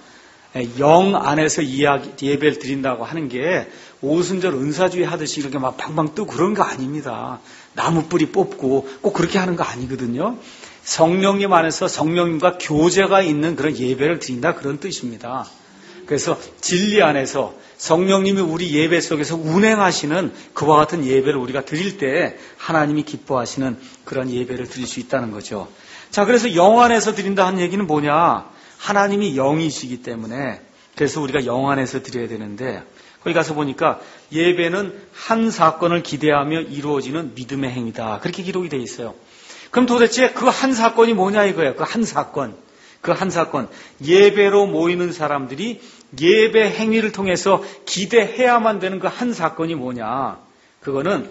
영 안에서 이야기, 예배를 드린다고 하는 게 오순절 은사주의 하듯이 이렇게 막 방방 뜨고 그런 거 아닙니다. 나무 뿌리 뽑고 꼭 그렇게 하는 거 아니거든요. 성령님 안에서 성령님과 교제가 있는 그런 예배를 드린다 그런 뜻입니다. 그래서 진리 안에서 성령님이 우리 예배 속에서 운행하시는 그와 같은 예배를 우리가 드릴 때 하나님이 기뻐하시는 그런 예배를 드릴 수 있다는 거죠. 자, 그래서 영 안에서 드린다 하는 얘기는 뭐냐? 하나님이 영이시기 때문에 그래서 우리가 영 안에서 드려야 되는데 거기 가서 보니까 예배는 한 사건을 기대하며 이루어지는 믿음의 행위다. 그렇게 기록이 되어 있어요. 그럼 도대체 그 한 사건이 뭐냐 이거예요. 그 한 사건. 그 한 사건. 예배로 모이는 사람들이 예배 행위를 통해서 기대해야만 되는 그 한 사건이 뭐냐. 그거는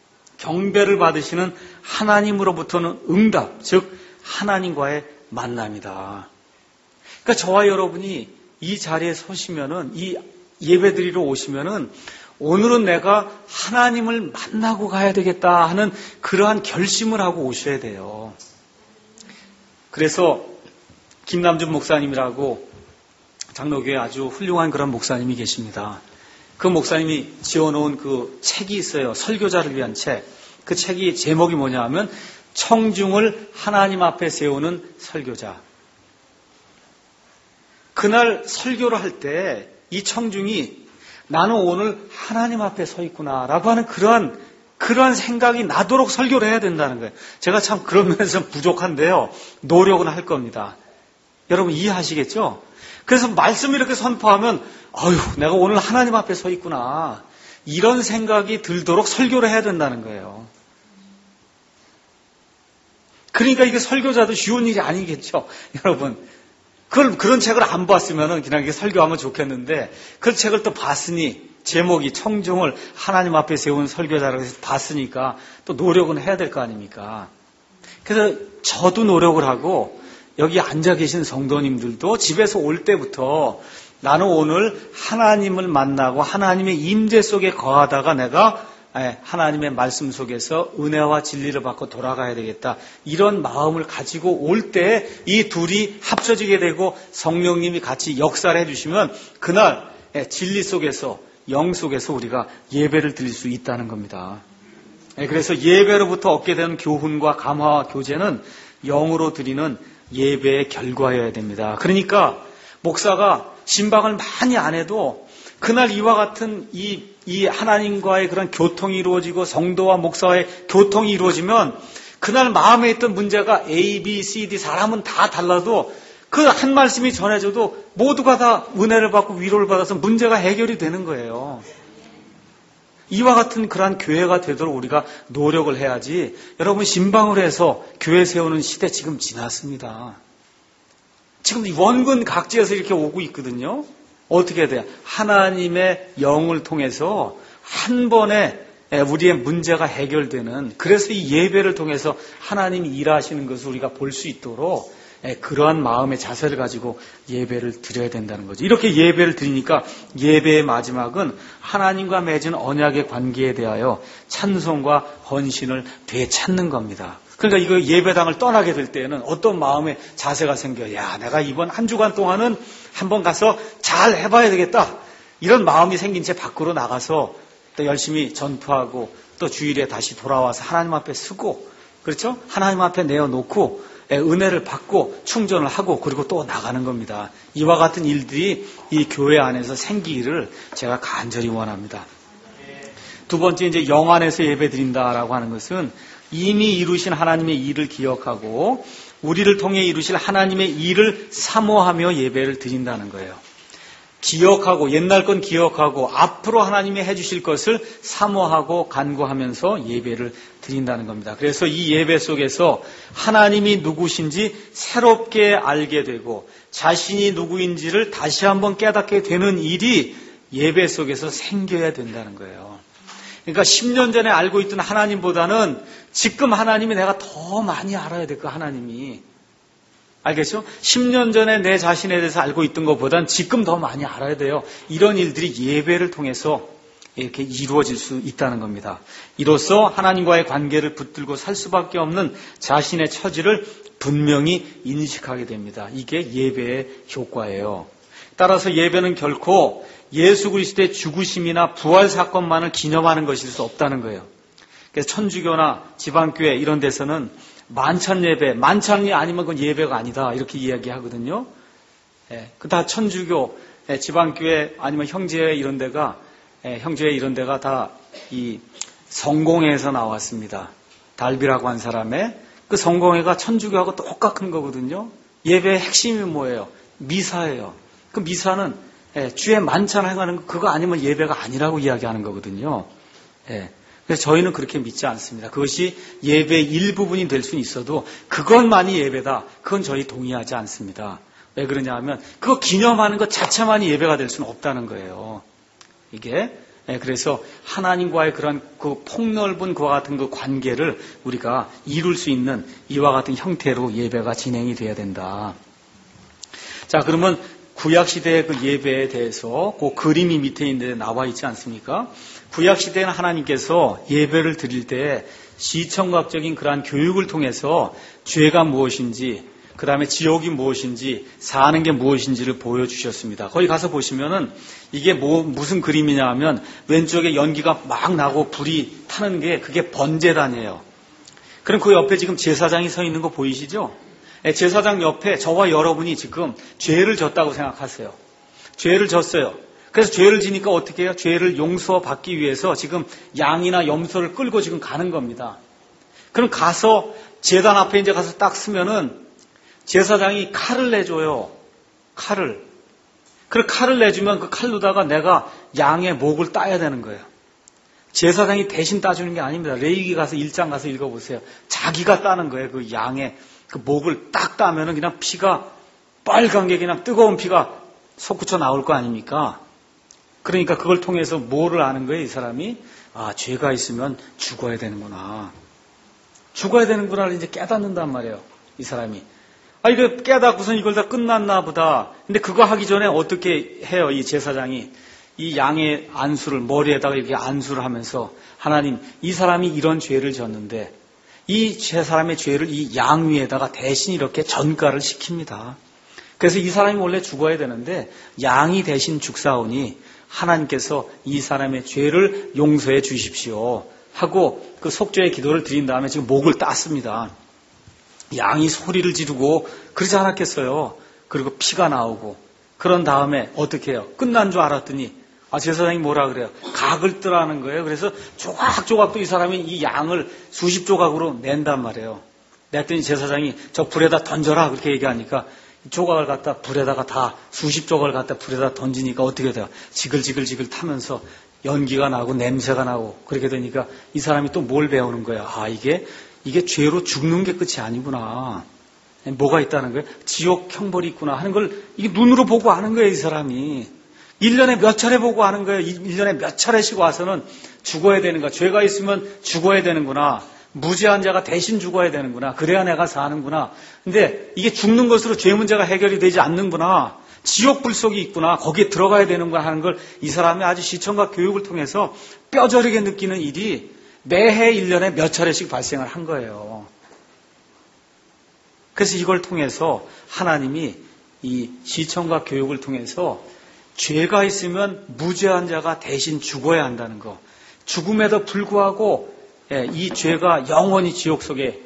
경배를 받으시는 하나님으로부터는 응답, 즉 하나님과의 만남이다. 그러니까 저와 여러분이 이 자리에 서시면은 이 예배드리러 오시면은 오늘은 내가 하나님을 만나고 가야 되겠다 하는 그러한 결심을 하고 오셔야 돼요. 그래서 김남준 목사님이라고 장로교에 아주 훌륭한 그런 목사님이 계십니다. 그 목사님이 지어놓은 그 책이 있어요. 설교자를 위한 책. 그 책이 제목이 뭐냐 하면 청중을 하나님 앞에 세우는 설교자. 그날 설교를 할 때 이 청중이 나는 오늘 하나님 앞에 서 있구나 라고 하는 그러한 그러한 생각이 나도록 설교를 해야 된다는 거예요. 제가 참 그런 면에서 부족한데요. 노력은 할 겁니다. 여러분 이해하시겠죠? 그래서 말씀을 이렇게 선포하면 아유 내가 오늘 하나님 앞에 서 있구나 이런 생각이 들도록 설교를 해야 된다는 거예요. 그러니까 이게 설교자도 쉬운 일이 아니겠죠. 여러분 그걸, 그런 책을 안 봤으면 그냥 이게 설교하면 좋겠는데 그 책을 또 봤으니 제목이 청중을 하나님 앞에 세운 설교자라고 해서 봤으니까 또 노력은 해야 될 거 아닙니까? 그래서 저도 노력을 하고 여기 앉아 계신 성도님들도 집에서 올 때부터 나는 오늘 하나님을 만나고 하나님의 임재 속에 거하다가 내가 하나님의 말씀 속에서 은혜와 진리를 받고 돌아가야 되겠다. 이런 마음을 가지고 올 때 이 둘이 합쳐지게 되고 성령님이 같이 역사를 해주시면 그날 진리 속에서 영 속에서 우리가 예배를 드릴 수 있다는 겁니다. 그래서 예배로부터 얻게 되는 교훈과 감화와 교제는 영으로 드리는 예배의 결과여야 됩니다. 그러니까 목사가 신방을 많이 안 해도 그날 이와 같은 이, 이 하나님과의 그런 교통이 이루어지고 성도와 목사와의 교통이 이루어지면 그날 마음에 있던 문제가 A, B, C, D 사람은 다 달라도 그 한 말씀이 전해져도 모두가 다 은혜를 받고 위로를 받아서 문제가 해결이 되는 거예요. 이와 같은 그러한 교회가 되도록 우리가 노력을 해야지 여러분 신방을 해서 교회 세우는 시대 지금 지났습니다. 지금 원근 각지에서 이렇게 오고 있거든요. 어떻게 해야 돼요? 하나님의 영을 통해서 한 번에 우리의 문제가 해결되는 그래서 이 예배를 통해서 하나님이 일하시는 것을 우리가 볼 수 있도록 그러한 마음의 자세를 가지고 예배를 드려야 된다는 거죠. 이렇게 예배를 드리니까 예배의 마지막은 하나님과 맺은 언약의 관계에 대하여 찬송과 헌신을 되찾는 겁니다. 그러니까 이거 예배당을 떠나게 될 때에는 어떤 마음의 자세가 생겨요. 야, 내가 이번 한 주간 동안은 한번 가서 잘 해봐야 되겠다. 이런 마음이 생긴 채 밖으로 나가서 또 열심히 전투하고 또 주일에 다시 돌아와서 하나님 앞에 쓰고, 그렇죠? 하나님 앞에 내어놓고 은혜를 받고 충전을 하고 그리고 또 나가는 겁니다. 이와 같은 일들이 이 교회 안에서 생기기를 제가 간절히 원합니다. 두 번째, 이제 영 안에서 예배 드린다라고 하는 것은 이미 이루신 하나님의 일을 기억하고 우리를 통해 이루실 하나님의 일을 사모하며 예배를 드린다는 거예요. 기억하고, 옛날 건 기억하고 앞으로 하나님이 해주실 것을 사모하고 간구하면서 예배를 드린다는 겁니다. 그래서 이 예배 속에서 하나님이 누구신지 새롭게 알게 되고 자신이 누구인지를 다시 한번 깨닫게 되는 일이 예배 속에서 생겨야 된다는 거예요. 그러니까 십 년 전에 알고 있던 하나님보다는 지금 하나님이 내가 더 많이 알아야 될 거, 하나님이. 알겠죠? 십 년 전에 내 자신에 대해서 알고 있던 것보다는 지금 더 많이 알아야 돼요. 이런 일들이 예배를 통해서 이렇게 이루어질 수 있다는 겁니다. 이로써 하나님과의 관계를 붙들고 살 수밖에 없는 자신의 처지를 분명히 인식하게 됩니다. 이게 예배의 효과예요. 따라서 예배는 결코 예수 그리스도의 죽으심이나 부활 사건만을 기념하는 것일 수 없다는 거예요. 그래서 천주교나 지방교회 이런 데서는 만찬 예배, 만찬이 아니면 그건 예배가 아니다 이렇게 이야기하거든요. 예, 그 다 천주교, 예, 지방교회 아니면 형제회 이런 데가, 예, 형제회 이런 데가 다 이 성공회에서 나왔습니다. 달비라고 한 사람의 그 성공회가 천주교하고 똑같은 거거든요. 예배의 핵심이 뭐예요? 미사예요. 그 미사는 예, 주의 만찬 행하는 거 그거 아니면 예배가 아니라고 이야기하는 거거든요. 예. 그래서 저희는 그렇게 믿지 않습니다. 그것이 예배의 일부분이 될 수는 있어도 그것만이 예배다. 그건 저희 동의하지 않습니다. 왜 그러냐 하면 그거 기념하는 것 자체만이 예배가 될 수는 없다는 거예요. 이게 예, 그래서 하나님과의 그런 그 폭넓은 그와 같은 그 관계를 우리가 이룰 수 있는 이와 같은 형태로 예배가 진행이 돼야 된다. 자, 그러면 구약시대의 그 예배에 대해서 그 그림이 밑에 있는데 나와 있지 않습니까? 구약시대에는 하나님께서 예배를 드릴 때 시청각적인 그러한 교육을 통해서 죄가 무엇인지, 그 다음에 지옥이 무엇인지, 사는 게 무엇인지를 보여주셨습니다. 거기 가서 보시면은 이게 뭐, 무슨 그림이냐 하면 왼쪽에 연기가 막 나고 불이 타는 게 그게 번제단이에요. 그럼 그 옆에 지금 제사장이 서 있는 거 보이시죠? 제사장 옆에 저와 여러분이 지금 죄를 졌다고 생각하세요. 죄를 졌어요. 그래서 죄를 지니까 어떻게 해요? 죄를 용서받기 위해서 지금 양이나 염소를 끌고 지금 가는 겁니다. 그럼 가서 제단 앞에 이제 가서 딱 쓰면은 제사장이 칼을 내줘요. 칼을. 그 칼을 내주면 그 칼로다가 내가 양의 목을 따야 되는 거예요. 제사장이 대신 따주는 게 아닙니다. 레위기 가서 일 장 가서 읽어보세요. 자기가 따는 거예요. 그 양의 그 목을 딱 따면은 그냥 피가 빨간 게 그냥 뜨거운 피가 솟구쳐 나올 거 아닙니까? 그러니까 그걸 통해서 뭐를 아는 거예요, 이 사람이? 아, 죄가 있으면 죽어야 되는구나. 죽어야 되는구나를 이제 깨닫는단 말이에요, 이 사람이. 아, 이거 깨닫고선 이걸 다 끝났나 보다. 근데 그거 하기 전에 어떻게 해요, 이 제사장이? 이 양의 안수를, 머리에다가 이렇게 안수를 하면서 하나님, 이 사람이 이런 죄를 졌는데 이 사람의 죄를 이 양 위에다가 대신 이렇게 전가를 시킵니다. 그래서 이 사람이 원래 죽어야 되는데 양이 대신 죽사오니 하나님께서 이 사람의 죄를 용서해 주십시오 하고 그 속죄의 기도를 드린 다음에 지금 목을 땄습니다. 양이 소리를 지르고 그러지 않았겠어요. 그리고 피가 나오고 그런 다음에 어떻게 해요? 끝난 줄 알았더니 아, 제사장이 뭐라 그래요? 각을 뜨라는 거예요. 그래서 조각조각도 이 사람이 이 양을 수십 조각으로 낸단 말이에요. 냈더니 제사장이 저 불에다 던져라 그렇게 얘기하니까 조각을 갖다 불에다가 다 수십 조각을 갖다 불에다 던지니까 어떻게 돼요? 지글지글지글 타면서 연기가 나고 냄새가 나고 그렇게 되니까 이 사람이 또 뭘 배우는 거예요? 아, 이게 이게 죄로 죽는 게 끝이 아니구나. 뭐가 있다는 거예요? 지옥 형벌이 있구나 하는 걸 이게 눈으로 보고 아는 거예요, 이 사람이. 일 년에 몇 차례 보고 아는 거예요. 일 년에 몇 차례씩 와서는 죽어야 되는가. 죄가 있으면 죽어야 되는구나. 무죄한 자가 대신 죽어야 되는구나. 그래야 내가 사는구나. 근데 이게 죽는 것으로 죄 문제가 해결이 되지 않는구나. 지옥 불속이 있구나. 거기에 들어가야 되는구나 하는 걸 이 사람이 아주 시청과 교육을 통해서 뼈저리게 느끼는 일이 매해 일 년에 몇 차례씩 발생을 한 거예요. 그래서 이걸 통해서 하나님이 이 시청과 교육을 통해서 죄가 있으면 무죄한 자가 대신 죽어야 한다는 거. 죽음에도 불구하고 이 죄가 영원히 지옥 속에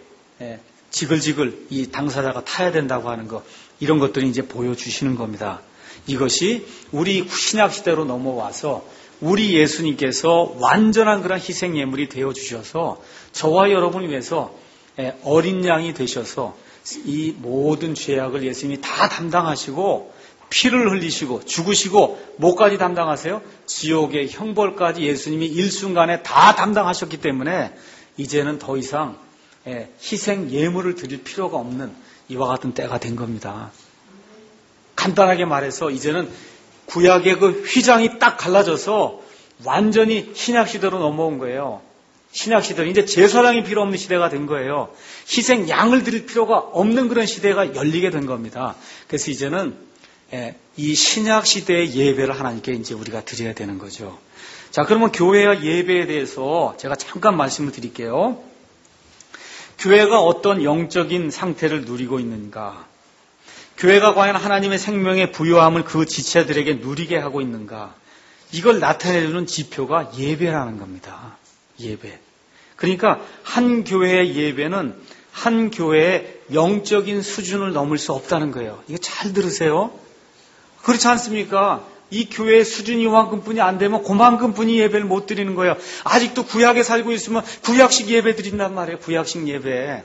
지글지글 이 당사자가 타야 된다고 하는 거. 이런 것들이 이제 보여주시는 겁니다. 이것이 우리 신약 시대로 넘어와서 우리 예수님께서 완전한 그런 희생 예물이 되어 주셔서 저와 여러분을 위해서 어린 양이 되셔서 이 모든 죄악을 예수님이 다 담당하시고 피를 흘리시고 죽으시고 뭐까지 담당하세요? 지옥의 형벌까지 예수님이 일순간에 다 담당하셨기 때문에 이제는 더 이상 희생 예물을 드릴 필요가 없는 이와 같은 때가 된 겁니다. 간단하게 말해서 이제는 구약의 그 휘장이 딱 갈라져서 완전히 신약 시대로 넘어온 거예요. 신약 시대는 이제 제사장이 필요 없는 시대가 된 거예요. 희생 양을 드릴 필요가 없는 그런 시대가 열리게 된 겁니다. 그래서 이제는 이 신약 시대의 예배를 하나님께 이제 우리가 드려야 되는 거죠. 자, 그러면 교회와 예배에 대해서 제가 잠깐 말씀을 드릴게요. 교회가 어떤 영적인 상태를 누리고 있는가? 교회가 과연 하나님의 생명의 부요함을 그 지체들에게 누리게 하고 있는가? 이걸 나타내주는 지표가 예배라는 겁니다. 예배. 그러니까 한 교회의 예배는 한 교회의 영적인 수준을 넘을 수 없다는 거예요. 이거 잘 들으세요. 그렇지 않습니까? 이 교회의 수준이 이만큼뿐이 안 되면 그만큼뿐이 예배를 못 드리는 거예요. 아직도 구약에 살고 있으면 구약식 예배 드린단 말이에요. 구약식 예배.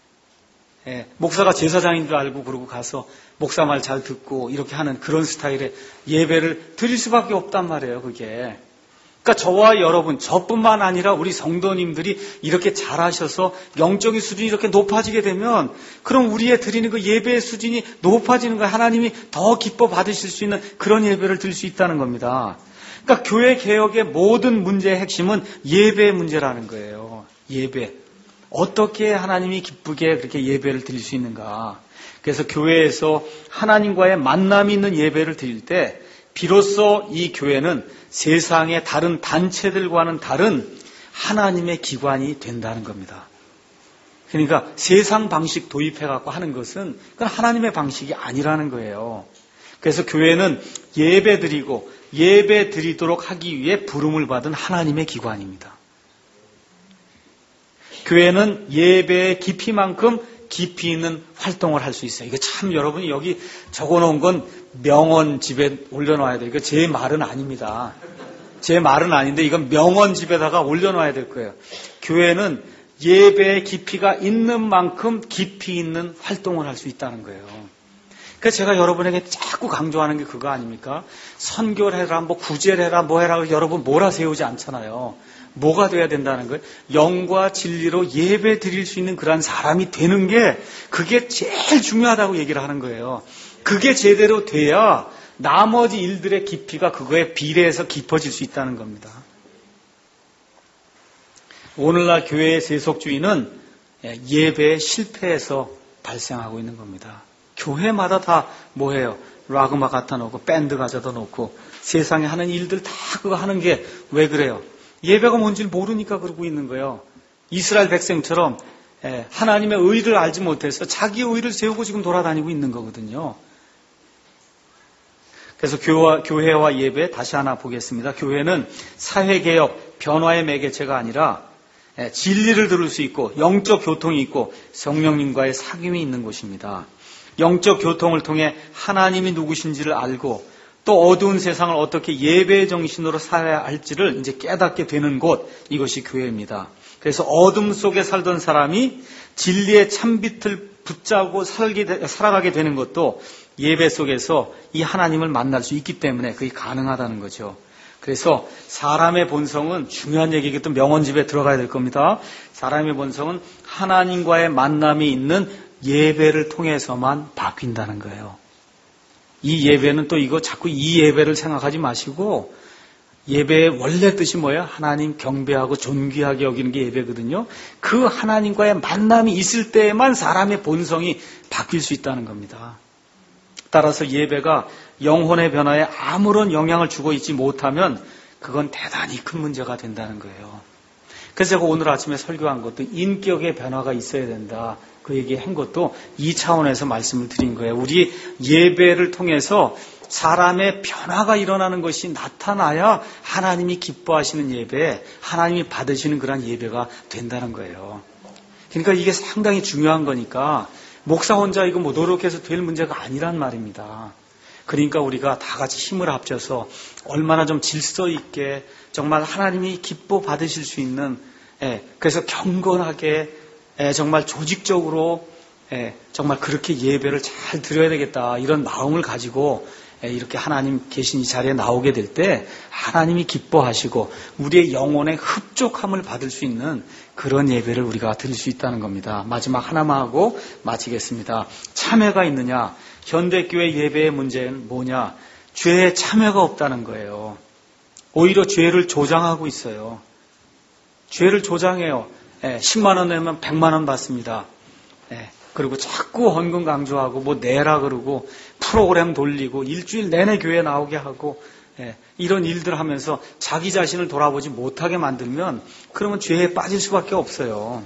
예, 목사가 제사장인 줄 알고 그러고 가서 목사 말 잘 듣고 이렇게 하는 그런 스타일의 예배를 드릴 수밖에 없단 말이에요. 그게. 그러니까 저와 여러분, 저뿐만 아니라 우리 성도님들이 이렇게 잘하셔서 영적인 수준이 이렇게 높아지게 되면 그럼 우리의 드리는 그 예배의 수준이 높아지는 거예요. 하나님이 더 기뻐 받으실 수 있는 그런 예배를 드릴 수 있다는 겁니다. 그러니까 교회 개혁의 모든 문제의 핵심은 예배의 문제라는 거예요. 예배. 어떻게 하나님이 기쁘게 그렇게 예배를 드릴 수 있는가. 그래서 교회에서 하나님과의 만남이 있는 예배를 드릴 때 비로소 이 교회는 세상의 다른 단체들과는 다른 하나님의 기관이 된다는 겁니다. 그러니까 세상 방식 도입해갖고 하는 것은 그건 하나님의 방식이 아니라는 거예요. 그래서 교회는 예배 드리고 예배 드리도록 하기 위해 부름을 받은 하나님의 기관입니다. 교회는 예배의 깊이만큼 깊이 있는 활동을 할 수 있어요. 이거 참 여러분이 여기 적어놓은 건 명언집에 올려놔야 돼요. 이거 제 말은 아닙니다. 제 말은 아닌데 이건 명언집에다가 올려놔야 될 거예요. 교회는 예배의 깊이가 있는 만큼 깊이 있는 활동을 할 수 있다는 거예요. 그래서 제가 여러분에게 자꾸 강조하는 게 그거 아닙니까? 선교를 해라, 뭐 구제를 해라, 뭐 해라 여러분 몰아세우지 않잖아요. 뭐가 돼야 된다는 거예요? 영과 진리로 예배 드릴 수 있는 그런 사람이 되는 게 그게 제일 중요하다고 얘기를 하는 거예요. 그게 제대로 돼야 나머지 일들의 깊이가 그거에 비례해서 깊어질 수 있다는 겁니다. 오늘날 교회의 세속주의는 예배의 실패에서 발생하고 있는 겁니다. 교회마다 다 뭐해요? 락 음악 갖다 놓고 밴드 가져다 놓고 세상에 하는 일들 다 그거 하는 게 왜 그래요? 예배가 뭔지를 모르니까 그러고 있는 거예요. 이스라엘 백성처럼 하나님의 의를 알지 못해서 자기의 의를 세우고 지금 돌아다니고 있는 거거든요. 그래서 교회와, 교회와 예배 다시 하나 보겠습니다. 교회는 사회개혁, 변화의 매개체가 아니라 진리를 들을 수 있고 영적 교통이 있고 성령님과의 사귐이 있는 곳입니다. 영적 교통을 통해 하나님이 누구신지를 알고 또 어두운 세상을 어떻게 예배의 정신으로 살아야 할지를 이제 깨닫게 되는 곳, 이것이 교회입니다. 그래서 어둠 속에 살던 사람이 진리의 참빛을 붙잡고 살게, 살아가게 되는 것도 예배 속에서 이 하나님을 만날 수 있기 때문에 그게 가능하다는 거죠. 그래서 사람의 본성은 중요한 얘기겠죠. 명언집에 들어가야 될 겁니다. 사람의 본성은 하나님과의 만남이 있는 예배를 통해서만 바뀐다는 거예요. 이 예배는 또 이거 자꾸 이 예배를 생각하지 마시고 예배의 원래 뜻이 뭐예요? 하나님 경배하고 존귀하게 여기는 게 예배거든요. 그 하나님과의 만남이 있을 때에만 사람의 본성이 바뀔 수 있다는 겁니다. 따라서 예배가 영혼의 변화에 아무런 영향을 주고 있지 못하면 그건 대단히 큰 문제가 된다는 거예요. 그래서 제가 오늘 아침에 설교한 것도 인격의 변화가 있어야 된다. 그 얘기한 것도 이 차원에서 말씀을 드린 거예요. 우리 예배를 통해서 사람의 변화가 일어나는 것이 나타나야 하나님이 기뻐하시는 예배, 하나님이 받으시는 그런 예배가 된다는 거예요. 그러니까 이게 상당히 중요한 거니까 목사 혼자 이거 뭐 노력해서 될 문제가 아니란 말입니다. 그러니까 우리가 다 같이 힘을 합쳐서 얼마나 좀 질서 있게 정말 하나님이 기뻐 받으실 수 있는, 예, 그래서 경건하게, 예, 정말 조직적으로, 예, 정말 그렇게 예배를 잘 드려야 되겠다 이런 마음을 가지고, 예, 이렇게 하나님 계신 이 자리에 나오게 될 때 하나님이 기뻐하시고 우리의 영혼의 흡족함을 받을 수 있는 그런 예배를 우리가 드릴 수 있다는 겁니다. 마지막 하나만 하고 마치겠습니다. 참회가 있느냐? 현대교회 예배의 문제는 뭐냐? 죄에 참회가 없다는 거예요. 오히려 죄를 조장하고 있어요. 죄를 조장해요. 예, 십만 원 내면 백만 원 받습니다. 예, 그리고 자꾸 헌금 강조하고 뭐 내라 그러고 프로그램 돌리고 일주일 내내 교회 나오게 하고, 예, 이런 일들 하면서 자기 자신을 돌아보지 못하게 만들면 그러면 죄에 빠질 수밖에 없어요.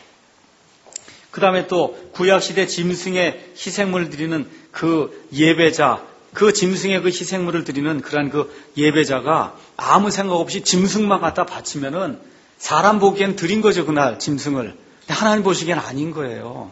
그 다음에 또 구약시대 짐승의 희생물을 드리는 그 예배자, 그 짐승의 그 희생물을 드리는 그런 그 예배자가 아무 생각 없이 짐승만 갖다 바치면은 사람 보기엔 드린 거죠, 그날 짐승을. 근데 하나님 보시기엔 아닌 거예요.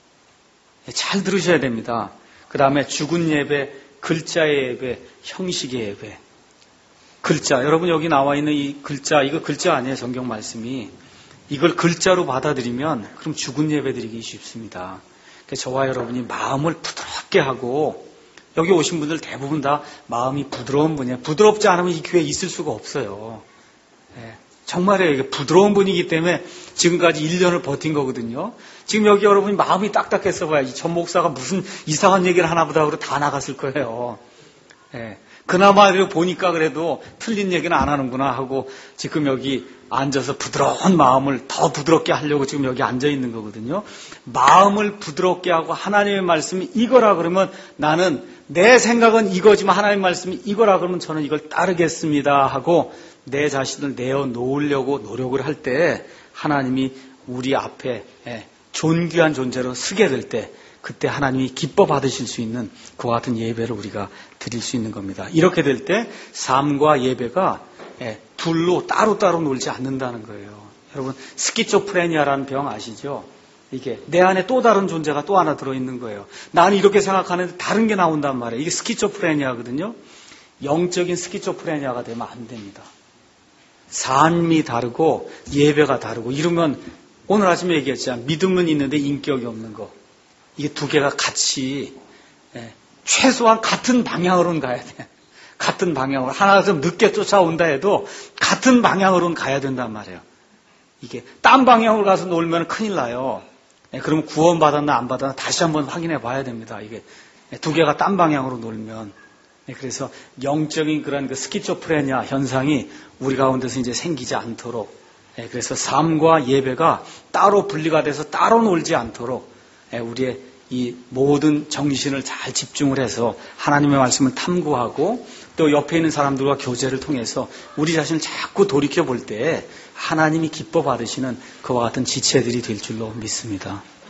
잘 들으셔야 됩니다. 그 다음에 죽은 예배, 글자의 예배, 형식의 예배. 글자, 여러분 여기 나와 있는 이 글자, 이거 글자 아니에요, 성경 말씀이. 이걸 글자로 받아들이면 그럼 죽은 예배 드리기 쉽습니다. 그래서 저와 여러분이 마음을 부드럽게 하고, 여기 오신 분들 대부분 다 마음이 부드러운 분이에요. 부드럽지 않으면 이 교회에 있을 수가 없어요. 예, 정말이에요. 이게 부드러운 분이기 때문에 지금까지 일 년을 버틴 거거든요. 지금 여기 여러분이 마음이 딱딱했어 봐요. 이 전 목사가 무슨 이상한 얘기를 하나 보다 그러고 다 나갔을 거예요. 예, 그나마 보니까 그래도 틀린 얘기는 안 하는구나 하고 지금 여기 앉아서 부드러운 마음을 더 부드럽게 하려고 지금 여기 앉아 있는 거거든요. 마음을 부드럽게 하고 하나님의 말씀이 이거라 그러면 나는 내 생각은 이거지만 하나님의 말씀이 이거라 그러면 저는 이걸 따르겠습니다 하고 내 자신을 내어놓으려고 노력을 할 때 하나님이 우리 앞에 존귀한 존재로 서게 될 때 그때 하나님이 기뻐 받으실 수 있는 그와 같은 예배를 우리가 드릴 수 있는 겁니다. 이렇게 될 때 삶과 예배가 둘로 따로따로 놀지 않는다는 거예요. 여러분 스키조프레니아라는 병 아시죠? 이게 내 안에 또 다른 존재가 또 하나 들어있는 거예요. 나는 이렇게 생각하는데 다른 게 나온단 말이에요. 이게 스키조프레니아거든요. 영적인 스키조프레니아가 되면 안 됩니다. 삶이 다르고 예배가 다르고 이러면 오늘 아침에 얘기했잖아요. 믿음은 있는데 인격이 없는 거. 이게 두 개가 같이 예, 최소한 같은 방향으로는 가야 돼. 같은 방향으로. 하나가 좀 늦게 쫓아온다 해도 같은 방향으로는 가야 된단 말이에요. 이게 딴 방향으로 가서 놀면 큰일 나요. 예, 그러면 구원받았나 안 받았나 다시 한번 확인해 봐야 됩니다. 이게 두 개가 딴 방향으로 놀면. 예, 그래서 영적인 그런 그 스키조프레니아 현상이 우리 가운데서 이제 생기지 않도록. 예, 그래서 삶과 예배가 따로 분리가 돼서 따로 놀지 않도록 예, 우리의 이 모든 정신을 잘 집중을 해서 하나님의 말씀을 탐구하고 또 옆에 있는 사람들과 교제를 통해서 우리 자신을 자꾸 돌이켜 볼 때 하나님이 기뻐 받으시는 그와 같은 지체들이 될 줄로 믿습니다.